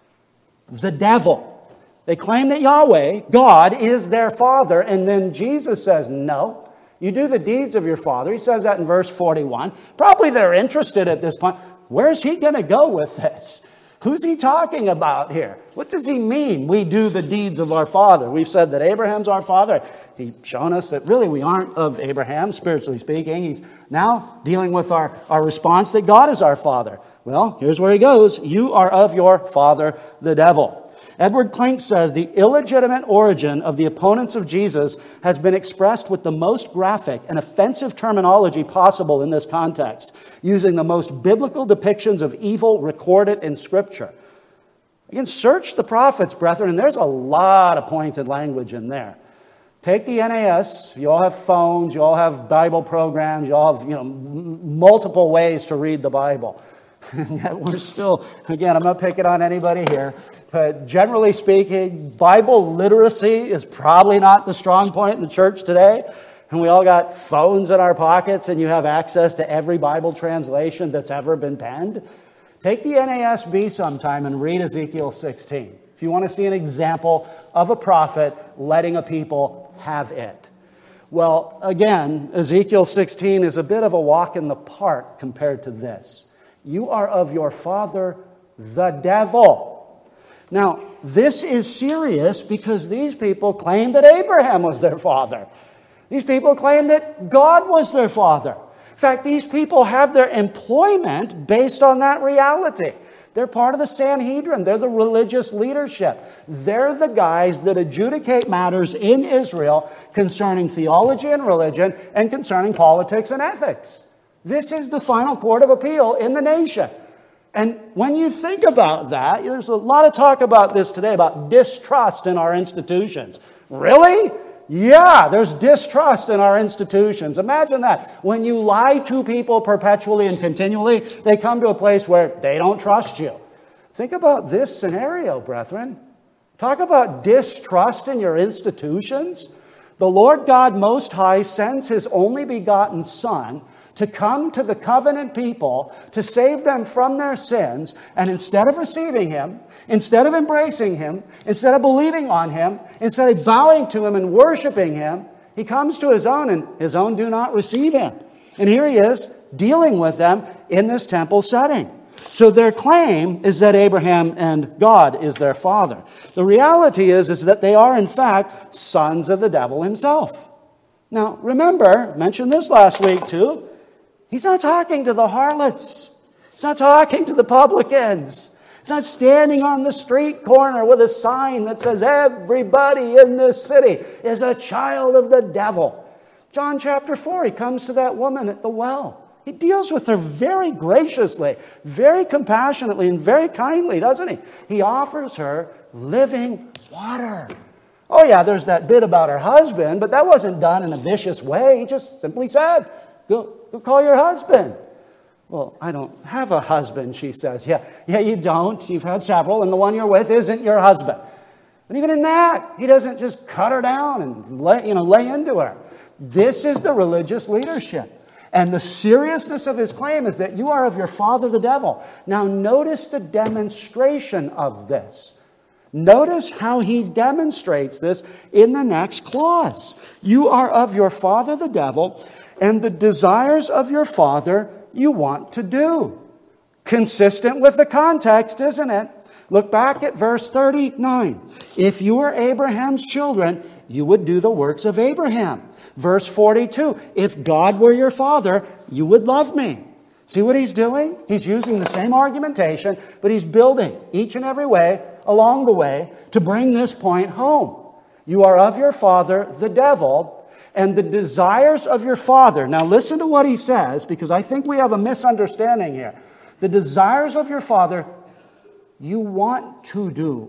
the devil. They claim that Yahweh, God, is their father, and then Jesus says, no, you do the deeds of your father. He says that in verse forty-one. Probably they're interested at this point. Where's he going to go with this? Who's he talking about here? What does he mean, we do the deeds of our father? We've said that Abraham's our father. He's shown us that really we aren't of Abraham, spiritually speaking. He's now dealing with our, our response that God is our father. Well, here's where he goes. You are of your father, the devil. Edward Klink says the illegitimate origin of the opponents of Jesus has been expressed with the most graphic and offensive terminology possible in this context, using the most biblical depictions of evil recorded in Scripture. Again, search the prophets, brethren, and there's a lot of pointed language in there. Take the N A S. You all have phones. You all have Bible programs. You all have, you know, m- multiple ways to read the Bible. And yet we're still, again, I'm not picking on anybody here, but generally speaking, Bible literacy is probably not the strong point in the church today. And we all got phones in our pockets, and you have access to every Bible translation that's ever been penned. Take the N A S B sometime and read Ezekiel sixteen. If you want to see an example of a prophet letting a people have it. Well, again, Ezekiel sixteen is a bit of a walk in the park compared to this. You are of your father, the devil. Now, this is serious because these people claim that Abraham was their father. These people claim that God was their father. In fact, these people have their employment based on that reality. They're part of the Sanhedrin. They're the religious leadership. They're the guys that adjudicate matters in Israel concerning theology and religion and concerning politics and ethics. This is the final court of appeal in the nation. And when you think about that, there's a lot of talk about this today, about distrust in our institutions. Really? Yeah, there's distrust in our institutions. Imagine that. When you lie to people perpetually and continually, they come to a place where they don't trust you. Think about this scenario, brethren. Talk about distrust in your institutions. The Lord God Most High sends His only begotten Son to come to the covenant people to save them from their sins. And instead of receiving Him, instead of embracing Him, instead of believing on Him, instead of bowing to Him and worshiping Him, He comes to His own, and His own do not receive Him. And here He is dealing with them in this temple setting. So their claim is that Abraham and God is their father. The reality is, is that they are, in fact, sons of the devil himself. Now, remember, I mentioned this last week too, He's not talking to the harlots. He's not talking to the publicans. He's not standing on the street corner with a sign that says, everybody in this city is a child of the devil. John chapter four, He comes to that woman at the well. He deals with her very graciously, very compassionately, and very kindly, doesn't he? He offers her living water. Oh yeah, there's that bit about her husband, but that wasn't done in a vicious way. He just simply said, go, go call your husband. Well, I don't have a husband, she says. Yeah, yeah, you don't. You've had several, and the one you're with isn't your husband. But even in that, he doesn't just cut her down and lay, you know, lay into her. This is the religious leadership. And the seriousness of his claim is that you are of your father, the devil. Now, notice the demonstration of this. Notice how he demonstrates this in the next clause. You are of your father, the devil, and the desires of your father you want to do. Consistent with the context, isn't it? Look back at verse thirty-nine. If you were Abraham's children, you would do the works of Abraham. Verse forty-two. If God were your father, you would love me. See what he's doing? He's using the same argumentation, but he's building each and every way along the way to bring this point home. You are of your father, the devil, and the desires of your father. Now listen to what he says, because I think we have a misunderstanding here. The desires of your father you want to do.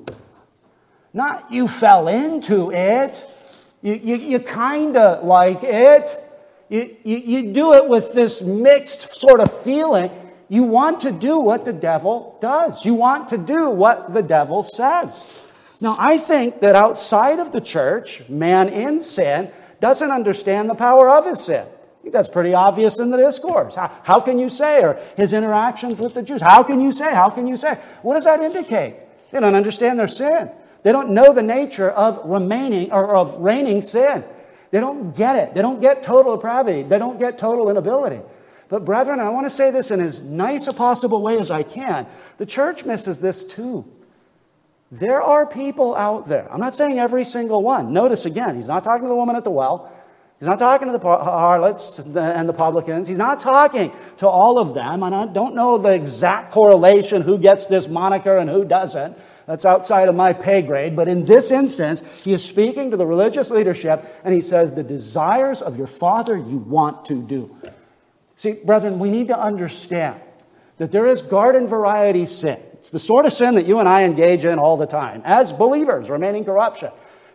Not you fell into it. You, you, you kind of like it. You, you, you do it with this mixed sort of feeling. You want to do what the devil does. You want to do what the devil says. Now, I think that outside of the church, man in sin doesn't understand the power of his sin. I think that's pretty obvious in the discourse. How, how can you say, or his interactions with the Jews, how can you say, how can you say? What does that indicate? They don't understand their sin. They don't know the nature of remaining or of reigning sin. They don't get it. They don't get total depravity. They don't get total inability. But brethren, I want to say this in as nice a possible way as I can. The church misses this too. There are people out there. I'm not saying every single one. Notice again, he's not talking to the woman at the well. He's not talking to the harlots and the publicans. He's not talking to all of them. And I don't know the exact correlation, who gets this moniker and who doesn't. That's outside of my pay grade. But in this instance, he is speaking to the religious leadership, and he says, the desires of your father you want to do. See, brethren, we need to understand that there is garden variety sin. It's the sort of sin that you and I engage in all the time as believers, remaining corruption.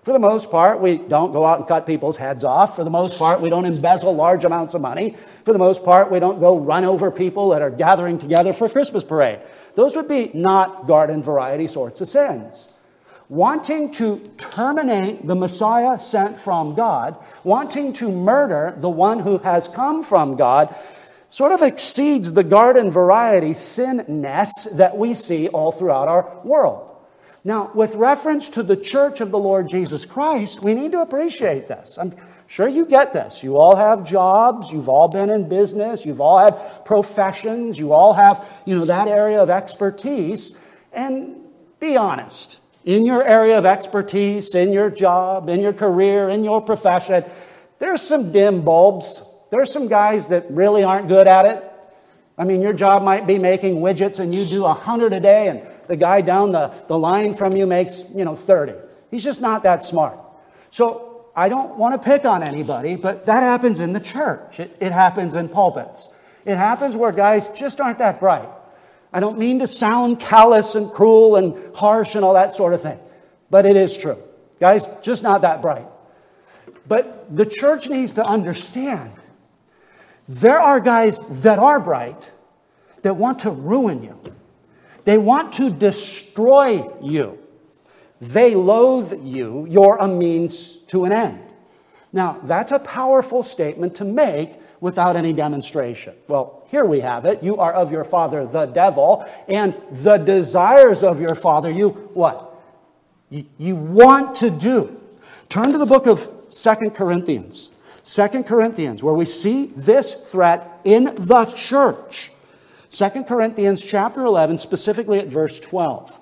For the most part, we don't go out and cut people's heads off. For the most part, we don't embezzle large amounts of money. For the most part, we don't go run over people that are gathering together for a Christmas parade. Those would be not garden variety sorts of sins. Wanting to terminate the Messiah sent from God, wanting to murder the one who has come from God, sort of exceeds the garden variety sin-ness that we see all throughout our world. Now, with reference to the church of the Lord Jesus Christ, we need to appreciate this. I'm sure you get this. You all have jobs. You've all been in business. You've all had professions. You all have, you know, that area of expertise. And be honest. In your area of expertise, in your job, in your career, in your profession, there's some dim bulbs. There's some guys that really aren't good at it. I mean, your job might be making widgets and you do a hundred a day, and the guy down the, the line from you makes, you know, thirty. He's just not that smart. So I don't want to pick on anybody, but that happens in the church. It, it happens in pulpits. It happens where guys just aren't that bright. I don't mean to sound callous and cruel and harsh and all that sort of thing, but it is true. Guys, just not that bright. But the church needs to understand there are guys that are bright that want to ruin you. They want to destroy you. They loathe you. You're a means to an end. Now, that's a powerful statement to make without any demonstration. Well, here we have it. You are of your father, the devil, and the desires of your father, you what? You, you want to do. Turn to the book of Second Corinthians. Second Corinthians, where we see this threat in the church. Second Corinthians chapter eleven, specifically at verse twelve.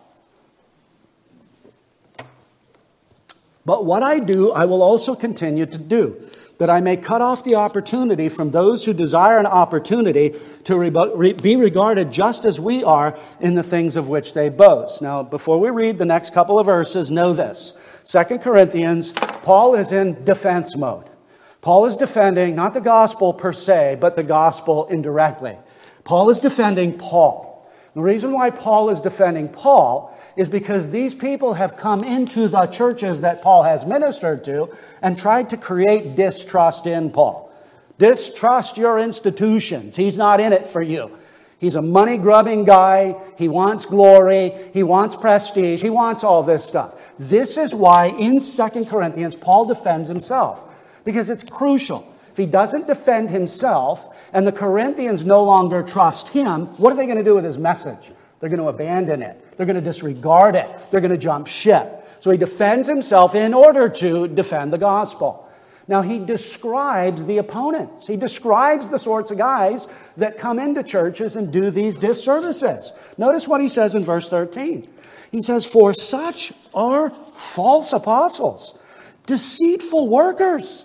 But what I do, I will also continue to do, that I may cut off the opportunity from those who desire an opportunity to re- be regarded just as we are in the things of which they boast. Now, before we read the next couple of verses, know this. Second Corinthians, Paul is in defense mode. Paul is defending not the gospel per se, but the gospel indirectly. Paul is defending Paul. The reason why Paul is defending Paul is because these people have come into the churches that Paul has ministered to and tried to create distrust in Paul. Distrust your institutions. He's not in it for you. He's a money-grubbing guy. He wants glory. He wants prestige. He wants all this stuff. This is why in Second Corinthians, Paul defends himself, because it's crucial. If he doesn't defend himself and the Corinthians no longer trust him, what are they going to do with his message? They're going to abandon it. They're going to disregard it. They're going to jump ship. So he defends himself in order to defend the gospel. Now he describes the opponents. He describes the sorts of guys that come into churches and do these disservices. Notice what he says in verse thirteen. He says, "For such are false apostles, deceitful workers."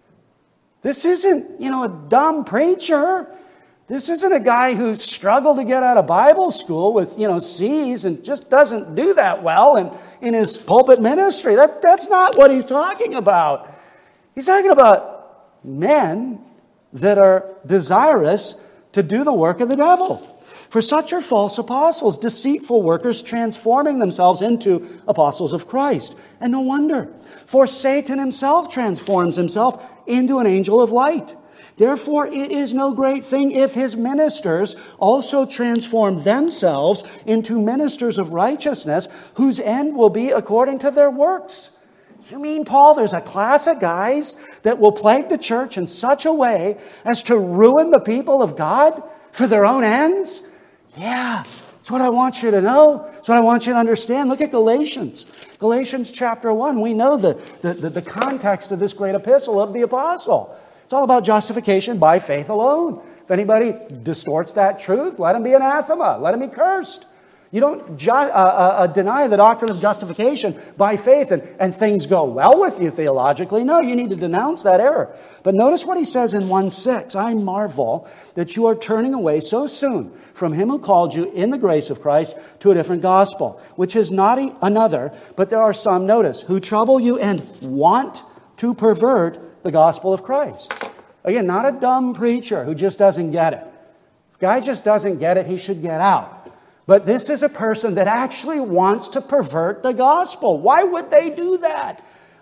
This isn't, you know, a dumb preacher. This isn't a guy who struggled to get out of Bible school with, you know, C's and just doesn't do that well in, in his pulpit ministry. That, that's not what he's talking about. He's talking about men that are desirous to do the work of the devil. For such are false apostles, deceitful workers, transforming themselves into apostles of Christ. And no wonder, for Satan himself transforms himself into an angel of light. Therefore, it is no great thing if his ministers also transform themselves into ministers of righteousness, whose end will be according to their works. You mean, Paul, there's a class of guys that will plague the church in such a way as to ruin the people of God for their own ends? Yeah, that's what I want you to know. That's what I want you to understand. Look at Galatians. Galatians chapter one. We know the, the, the, the context of this great epistle of the apostle. It's all about justification by faith alone. If anybody distorts that truth, let him be anathema. Let him be cursed. You don't ju- uh, uh, deny the doctrine of justification by faith and, and things go well with you theologically. No, you need to denounce that error. But notice what he says in one six. I marvel that you are turning away so soon from him who called you in the grace of Christ to a different gospel, which is not another, but there are some, notice, who trouble you and want to pervert the gospel of Christ. Again, not a dumb preacher who just doesn't get it. If a guy just doesn't get it, he should get out. But this is a person that actually wants to pervert the gospel. Why would they do that?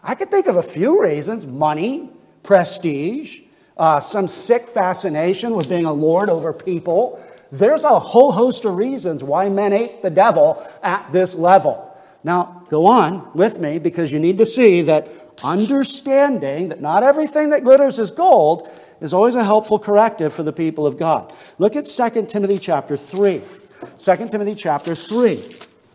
I could think of a few reasons. Money, prestige, uh, some sick fascination with being a lord over people. There's a whole host of reasons why men hate the devil at this level. Now, go on with me, because you need to see that understanding that not everything that glitters is gold is always a helpful corrective for the people of God. Look at Second Timothy chapter three. Second Timothy chapter three.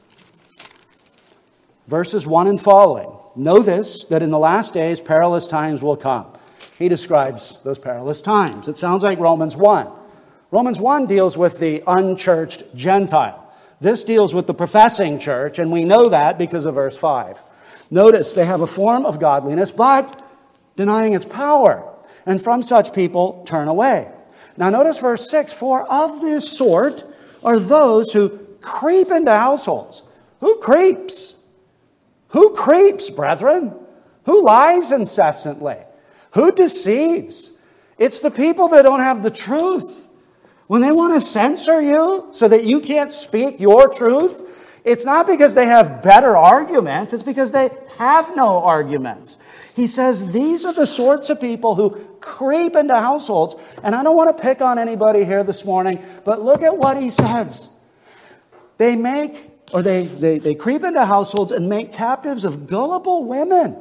Verses one and following. Know this, that in the last days perilous times will come. He describes those perilous times. It sounds like Romans one. Romans one deals with the unchurched Gentile. This deals with the professing church, and we know that because of verse five. Notice they have a form of godliness, but denying its power. And from such people turn away. Now notice verse six. For of this sort are those who creep into households. Who creeps? Who creeps, brethren? Who lies incessantly? Who deceives? It's the people that don't have the truth. When they want to censor you so that you can't speak your truth, it's not because they have better arguments. It's because they have no arguments. He says these are the sorts of people who creep into households. And I don't want to pick on anybody here this morning, but look at what he says. They make, or they, they, they creep into households and make captives of gullible women.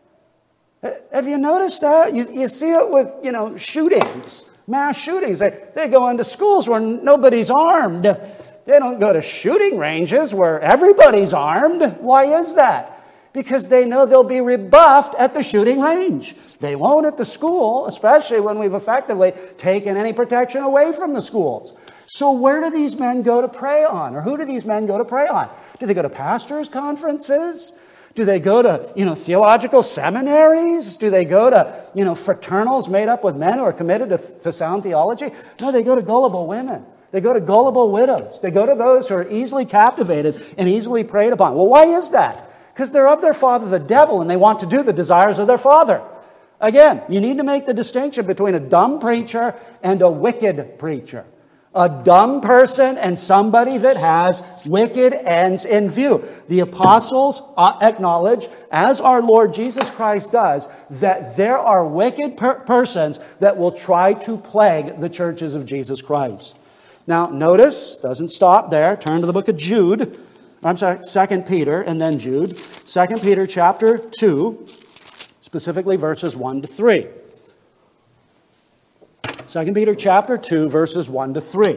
Have you noticed that? You, you see it with, you know, shootings. Mass shootings. They, they go into schools where nobody's armed. They don't go to shooting ranges where everybody's armed. Why is that? Because they know they'll be rebuffed at the shooting range. They won't at the school, especially when we've effectively taken any protection away from the schools. So where do these men go to prey on? Or who do these men go to prey on? Do they go to pastors' conferences? Do they go to, you know, theological seminaries? Do they go to, you know, fraternals made up with men who are committed to, to sound theology? No, they go to gullible women. They go to gullible widows. They go to those who are easily captivated and easily preyed upon. Well, why is that? Because they're of their father, the devil, and they want to do the desires of their father. Again, you need to make the distinction between a dumb preacher and a wicked preacher. A dumb person and somebody that has wicked ends in view. The apostles acknowledge, as our Lord Jesus Christ does, that there are wicked per- persons that will try to plague the churches of Jesus Christ. Now, notice, doesn't stop there. Turn to the book of Jude. I'm sorry, Second Peter and then Jude. Second Peter chapter two, specifically verses one to three. Second Peter chapter two, verses one to three.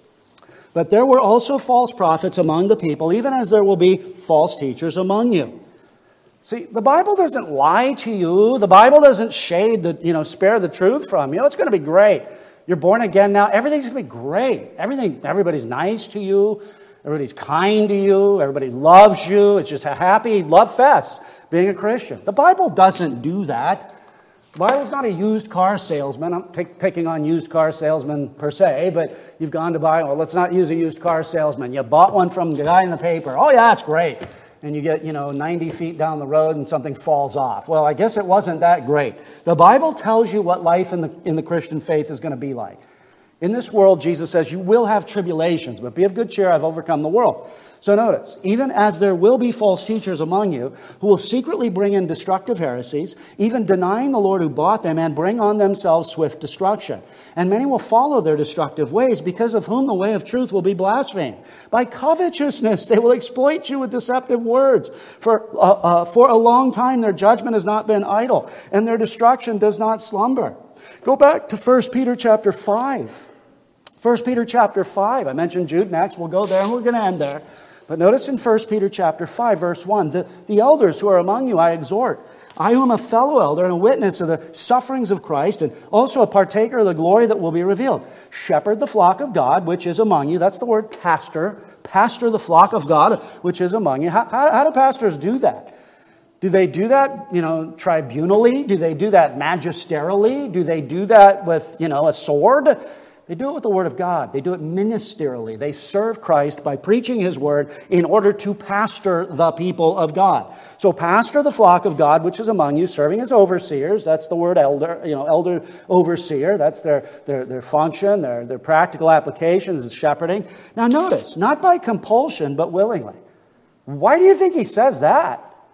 But there were also false prophets among the people, even as there will be false teachers among you. See, the Bible doesn't lie to you. The Bible doesn't shade the, you know, spare the truth from you. It's going to be great. You're born again now. Everything's going to be great. Everything, everybody's nice to you. Everybody's kind to you. Everybody loves you. It's just a happy love fest being a Christian. The Bible doesn't do that. The Bible's not a used car salesman. I'm t- picking on used car salesmen per se, but you've gone to buy, well, let's not use a used car salesman. You bought one from the guy in the paper. Oh, yeah, it's great. And you get, you know, ninety feet down the road and something falls off. Well, I guess it wasn't that great. The Bible tells you what life in the, in the Christian faith is going to be like. In this world, Jesus says, you will have tribulations, but be of good cheer, I've overcome the world. So notice, even as there will be false teachers among you who will secretly bring in destructive heresies, even denying the Lord who bought them, and bring on themselves swift destruction. And many will follow their destructive ways, because of whom the way of truth will be blasphemed. By covetousness they will exploit you with deceptive words. For, uh, uh, for a long time their judgment has not been idle, and their destruction does not slumber. Go back to First Peter chapter five. First Peter chapter five. I mentioned Jude next. We'll go there and we're going to end there. But notice in First Peter chapter five, verse one, the, the elders who are among you I exhort. I who am a fellow elder and a witness of the sufferings of Christ, and also a partaker of the glory that will be revealed. Shepherd the flock of God, which is among you. That's the word pastor. Pastor the flock of God, which is among you. How, how, how do pastors do that? Do they do that, you know, tribunally? Do they do that magisterially? Do they do that with, you know, a sword? They do it with the Word of God. They do it ministerially. They serve Christ by preaching His Word in order to pastor the people of God. So pastor the flock of God, which is among you, serving as overseers. That's the word elder, you know, elder, overseer. That's their, their, their function, their, their practical application is shepherding. Now notice, not by compulsion, but willingly. Why do you think he says that?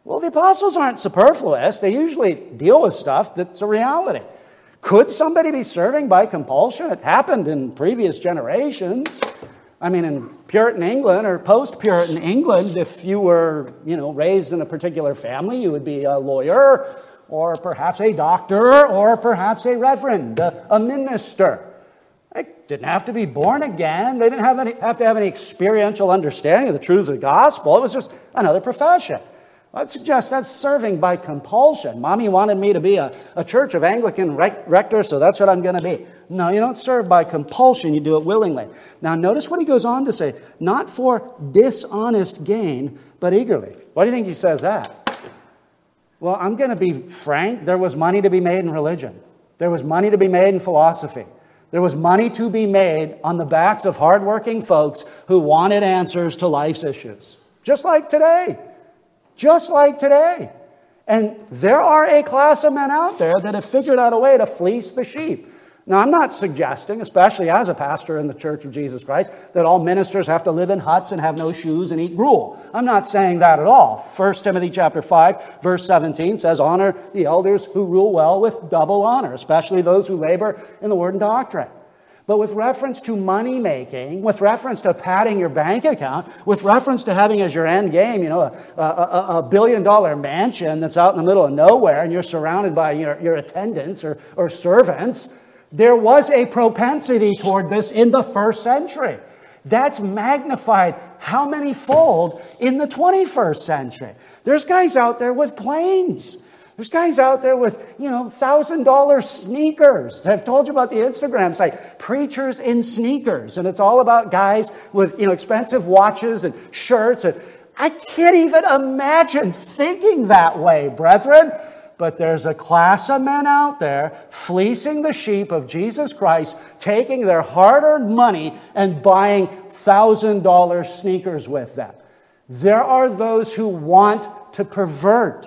Well, the apostles aren't superfluous. They usually deal with stuff that's a reality. Could somebody be serving by compulsion? It happened in previous generations. I mean, in Puritan England or post-Puritan England, if you were, you know, raised in a particular family, you would be a lawyer or perhaps a doctor or perhaps a reverend, a, a minister. They didn't have to be born again. They didn't have, any, have to have any experiential understanding of the truths of the gospel. It was just another profession. I'd suggest that's serving by compulsion. Mommy wanted me to be a, a Church of Anglican rec- rector, so that's what I'm going to be. No, you don't serve by compulsion. You do it willingly. Now, notice what he goes on to say. Not for dishonest gain, but eagerly. Why do you think he says that? Well, I'm going to be frank. There was money to be made in religion. There was money to be made in philosophy. There was money to be made on the backs of hardworking folks who wanted answers to life's issues. Just like today. Just like today. And there are a class of men out there that have figured out a way to fleece the sheep. Now, I'm not suggesting, especially as a pastor in the Church of Jesus Christ, that all ministers have to live in huts and have no shoes and eat gruel. I'm not saying that at all. First Timothy chapter five, verse seventeen says, honor the elders who rule well with double honor, especially those who labor in the word and doctrine. But with reference to money making, with reference to padding your bank account, with reference to having as your end game, you know, a, a, a billion dollar mansion that's out in the middle of nowhere and you're surrounded by your, your attendants or, or servants, there was a propensity toward this in the first century. That's magnified how many fold in the twenty-first century. There's guys out there with planes. There's guys out there with, you know, one thousand dollars sneakers. I've told you about the Instagram site, Preachers in Sneakers. And it's all about guys with, you know, expensive watches and shirts. And I can't even imagine thinking that way, brethren. But there's a class of men out there fleecing the sheep of Jesus Christ, taking their hard-earned money and buying one thousand dollars sneakers with them. There are those who want to pervert.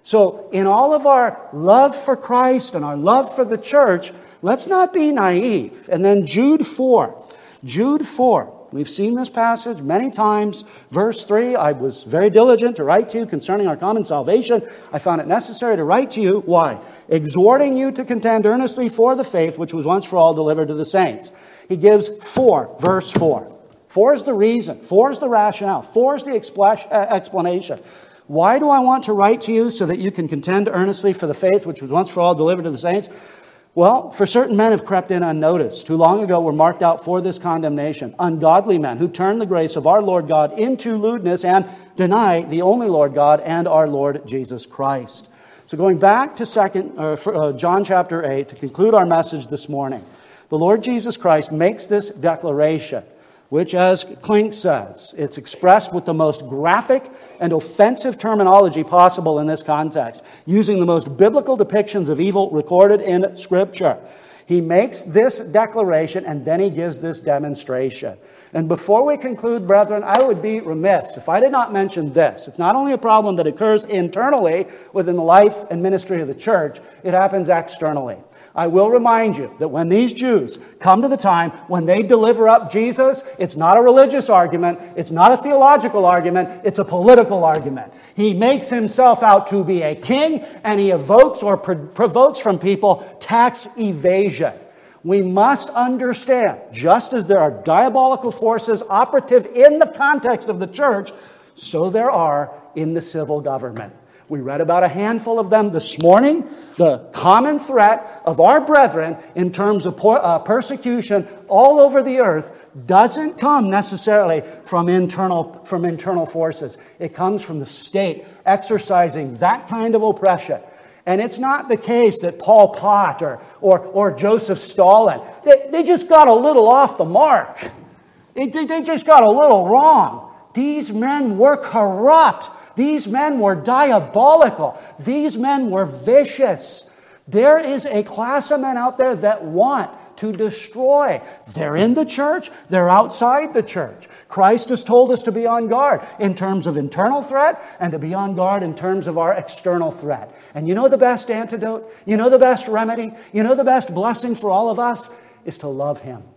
So in all of our love for Christ and our love for the church, let's not be naive. And then Jude four. Jude four. We've seen this passage many times. Verse three, I was very diligent to write to you concerning our common salvation. I found it necessary to write to you. Why? Exhorting you to contend earnestly for the faith which was once for all delivered to the saints. He gives four, verse four. Four is the reason. Four is the rationale. Four is the explanation. Why do I want to write to you so that you can contend earnestly for the faith which was once for all delivered to the saints? Well, for certain men have crept in unnoticed, who long ago were marked out for this condemnation. Ungodly men who turn the grace of our Lord God into lewdness and deny the only Lord God and our Lord Jesus Christ. So going back to second, uh, for, uh, John chapter eight, to conclude our message this morning, the Lord Jesus Christ makes this declaration, which, as Klink says, it's expressed with the most graphic and offensive terminology possible in this context, using the most biblical depictions of evil recorded in Scripture. He makes this declaration and then he gives this demonstration. And before we conclude, brethren, I would be remiss if I did not mention this. It's not only a problem that occurs internally within the life and ministry of the church, it happens externally. I will remind you that when these Jews come to the time when they deliver up Jesus, it's not a religious argument, it's not a theological argument, it's a political argument. He makes himself out to be a king, and he evokes or pro- provokes from people tax evasion. We must understand, just as there are diabolical forces operative in the context of the church, so there are in the civil government. We read about a handful of them this morning. The common threat of our brethren in terms of persecution all over the earth doesn't come necessarily from internal, from internal forces. It comes from the state exercising that kind of oppression. And it's not the case that Pol Pot or, or, or Joseph Stalin, they, they just got a little off the mark. They, they just got a little wrong. These men were corrupt. These men were diabolical. These men were vicious. There is a class of men out there that want to destroy. They're in the church. They're outside the church. Christ has told us to be on guard in terms of internal threat and to be on guard in terms of our external threat. And you know the best antidote? You know the best remedy? You know the best blessing for all of us is to love Him.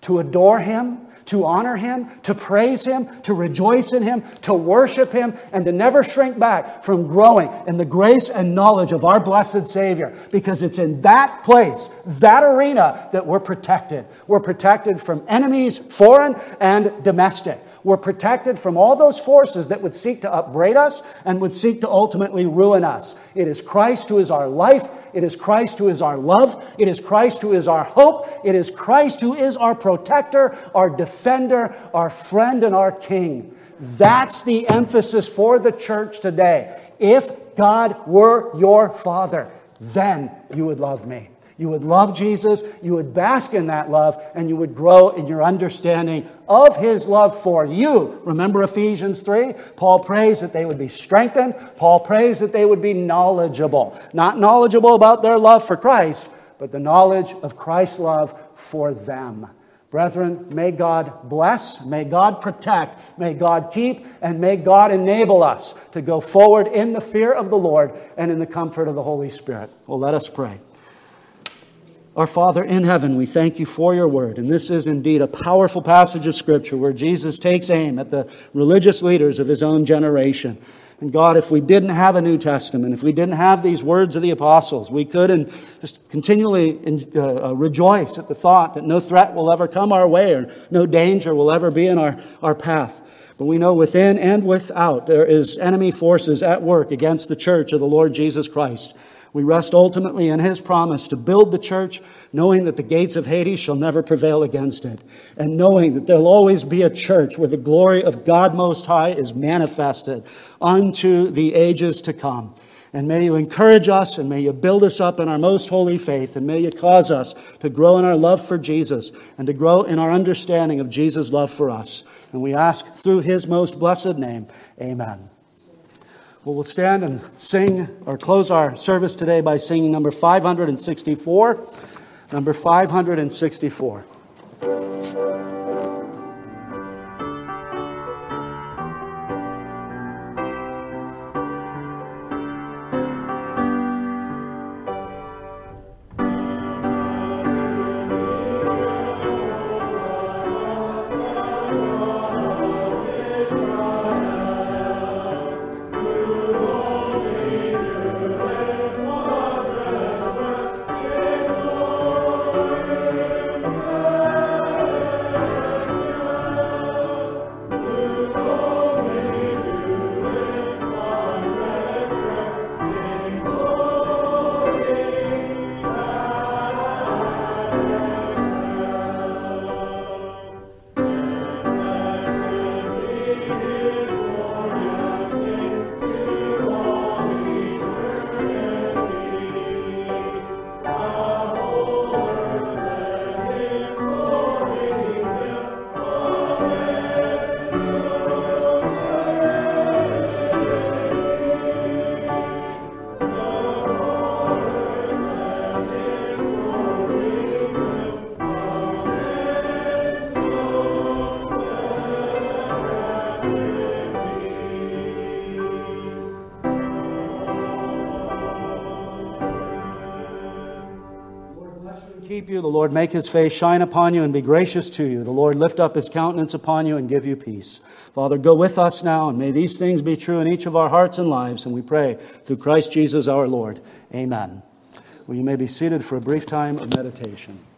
to adore Him, to honor Him, to praise Him, to rejoice in Him, to worship Him, and to never shrink back from growing in the grace and knowledge of our blessed Savior. Because it's in that place, that arena, that we're protected. We're protected from enemies, foreign and domestic. We're protected from all those forces that would seek to upbraid us and would seek to ultimately ruin us. It is Christ who is our life. It is Christ who is our love. It is Christ who is our hope. It is Christ who is our protector, our defender, our friend, and our King. That's the emphasis for the church today. If God were your Father, then you would love me. You would love Jesus, you would bask in that love, and you would grow in your understanding of His love for you. Remember Ephesians three? Paul prays that they would be strengthened. Paul prays that they would be knowledgeable. Not knowledgeable about their love for Christ, but the knowledge of Christ's love for them. Brethren, may God bless, may God protect, may God keep, and may God enable us to go forward in the fear of the Lord and in the comfort of the Holy Spirit. Well, let us pray. Our Father in heaven, we thank you for your word. And this is indeed a powerful passage of Scripture where Jesus takes aim at the religious leaders of His own generation. And God, if we didn't have a New Testament, if we didn't have these words of the apostles, we could and just continually uh, rejoice at the thought that no threat will ever come our way or no danger will ever be in our, our path. But we know within and without there is enemy forces at work against the church of the Lord Jesus Christ. We rest ultimately in His promise to build the church, knowing that the gates of Hades shall never prevail against it, and knowing that there'll always be a church where the glory of God Most High is manifested unto the ages to come. And may you encourage us, and may you build us up in our most holy faith, and may you cause us to grow in our love for Jesus, and to grow in our understanding of Jesus' love for us. And we ask through His most blessed name, amen. Well, we'll stand and sing or close our service today by singing number five hundred sixty-four. Number five hundred sixty-four. Keep you. The Lord make His face shine upon you and be gracious to you. The Lord lift up His countenance upon you and give you peace. Father, go with us now, and may these things be true in each of our hearts and lives. And we pray through Christ Jesus our Lord. Amen. Well, you may be seated for a brief time of meditation.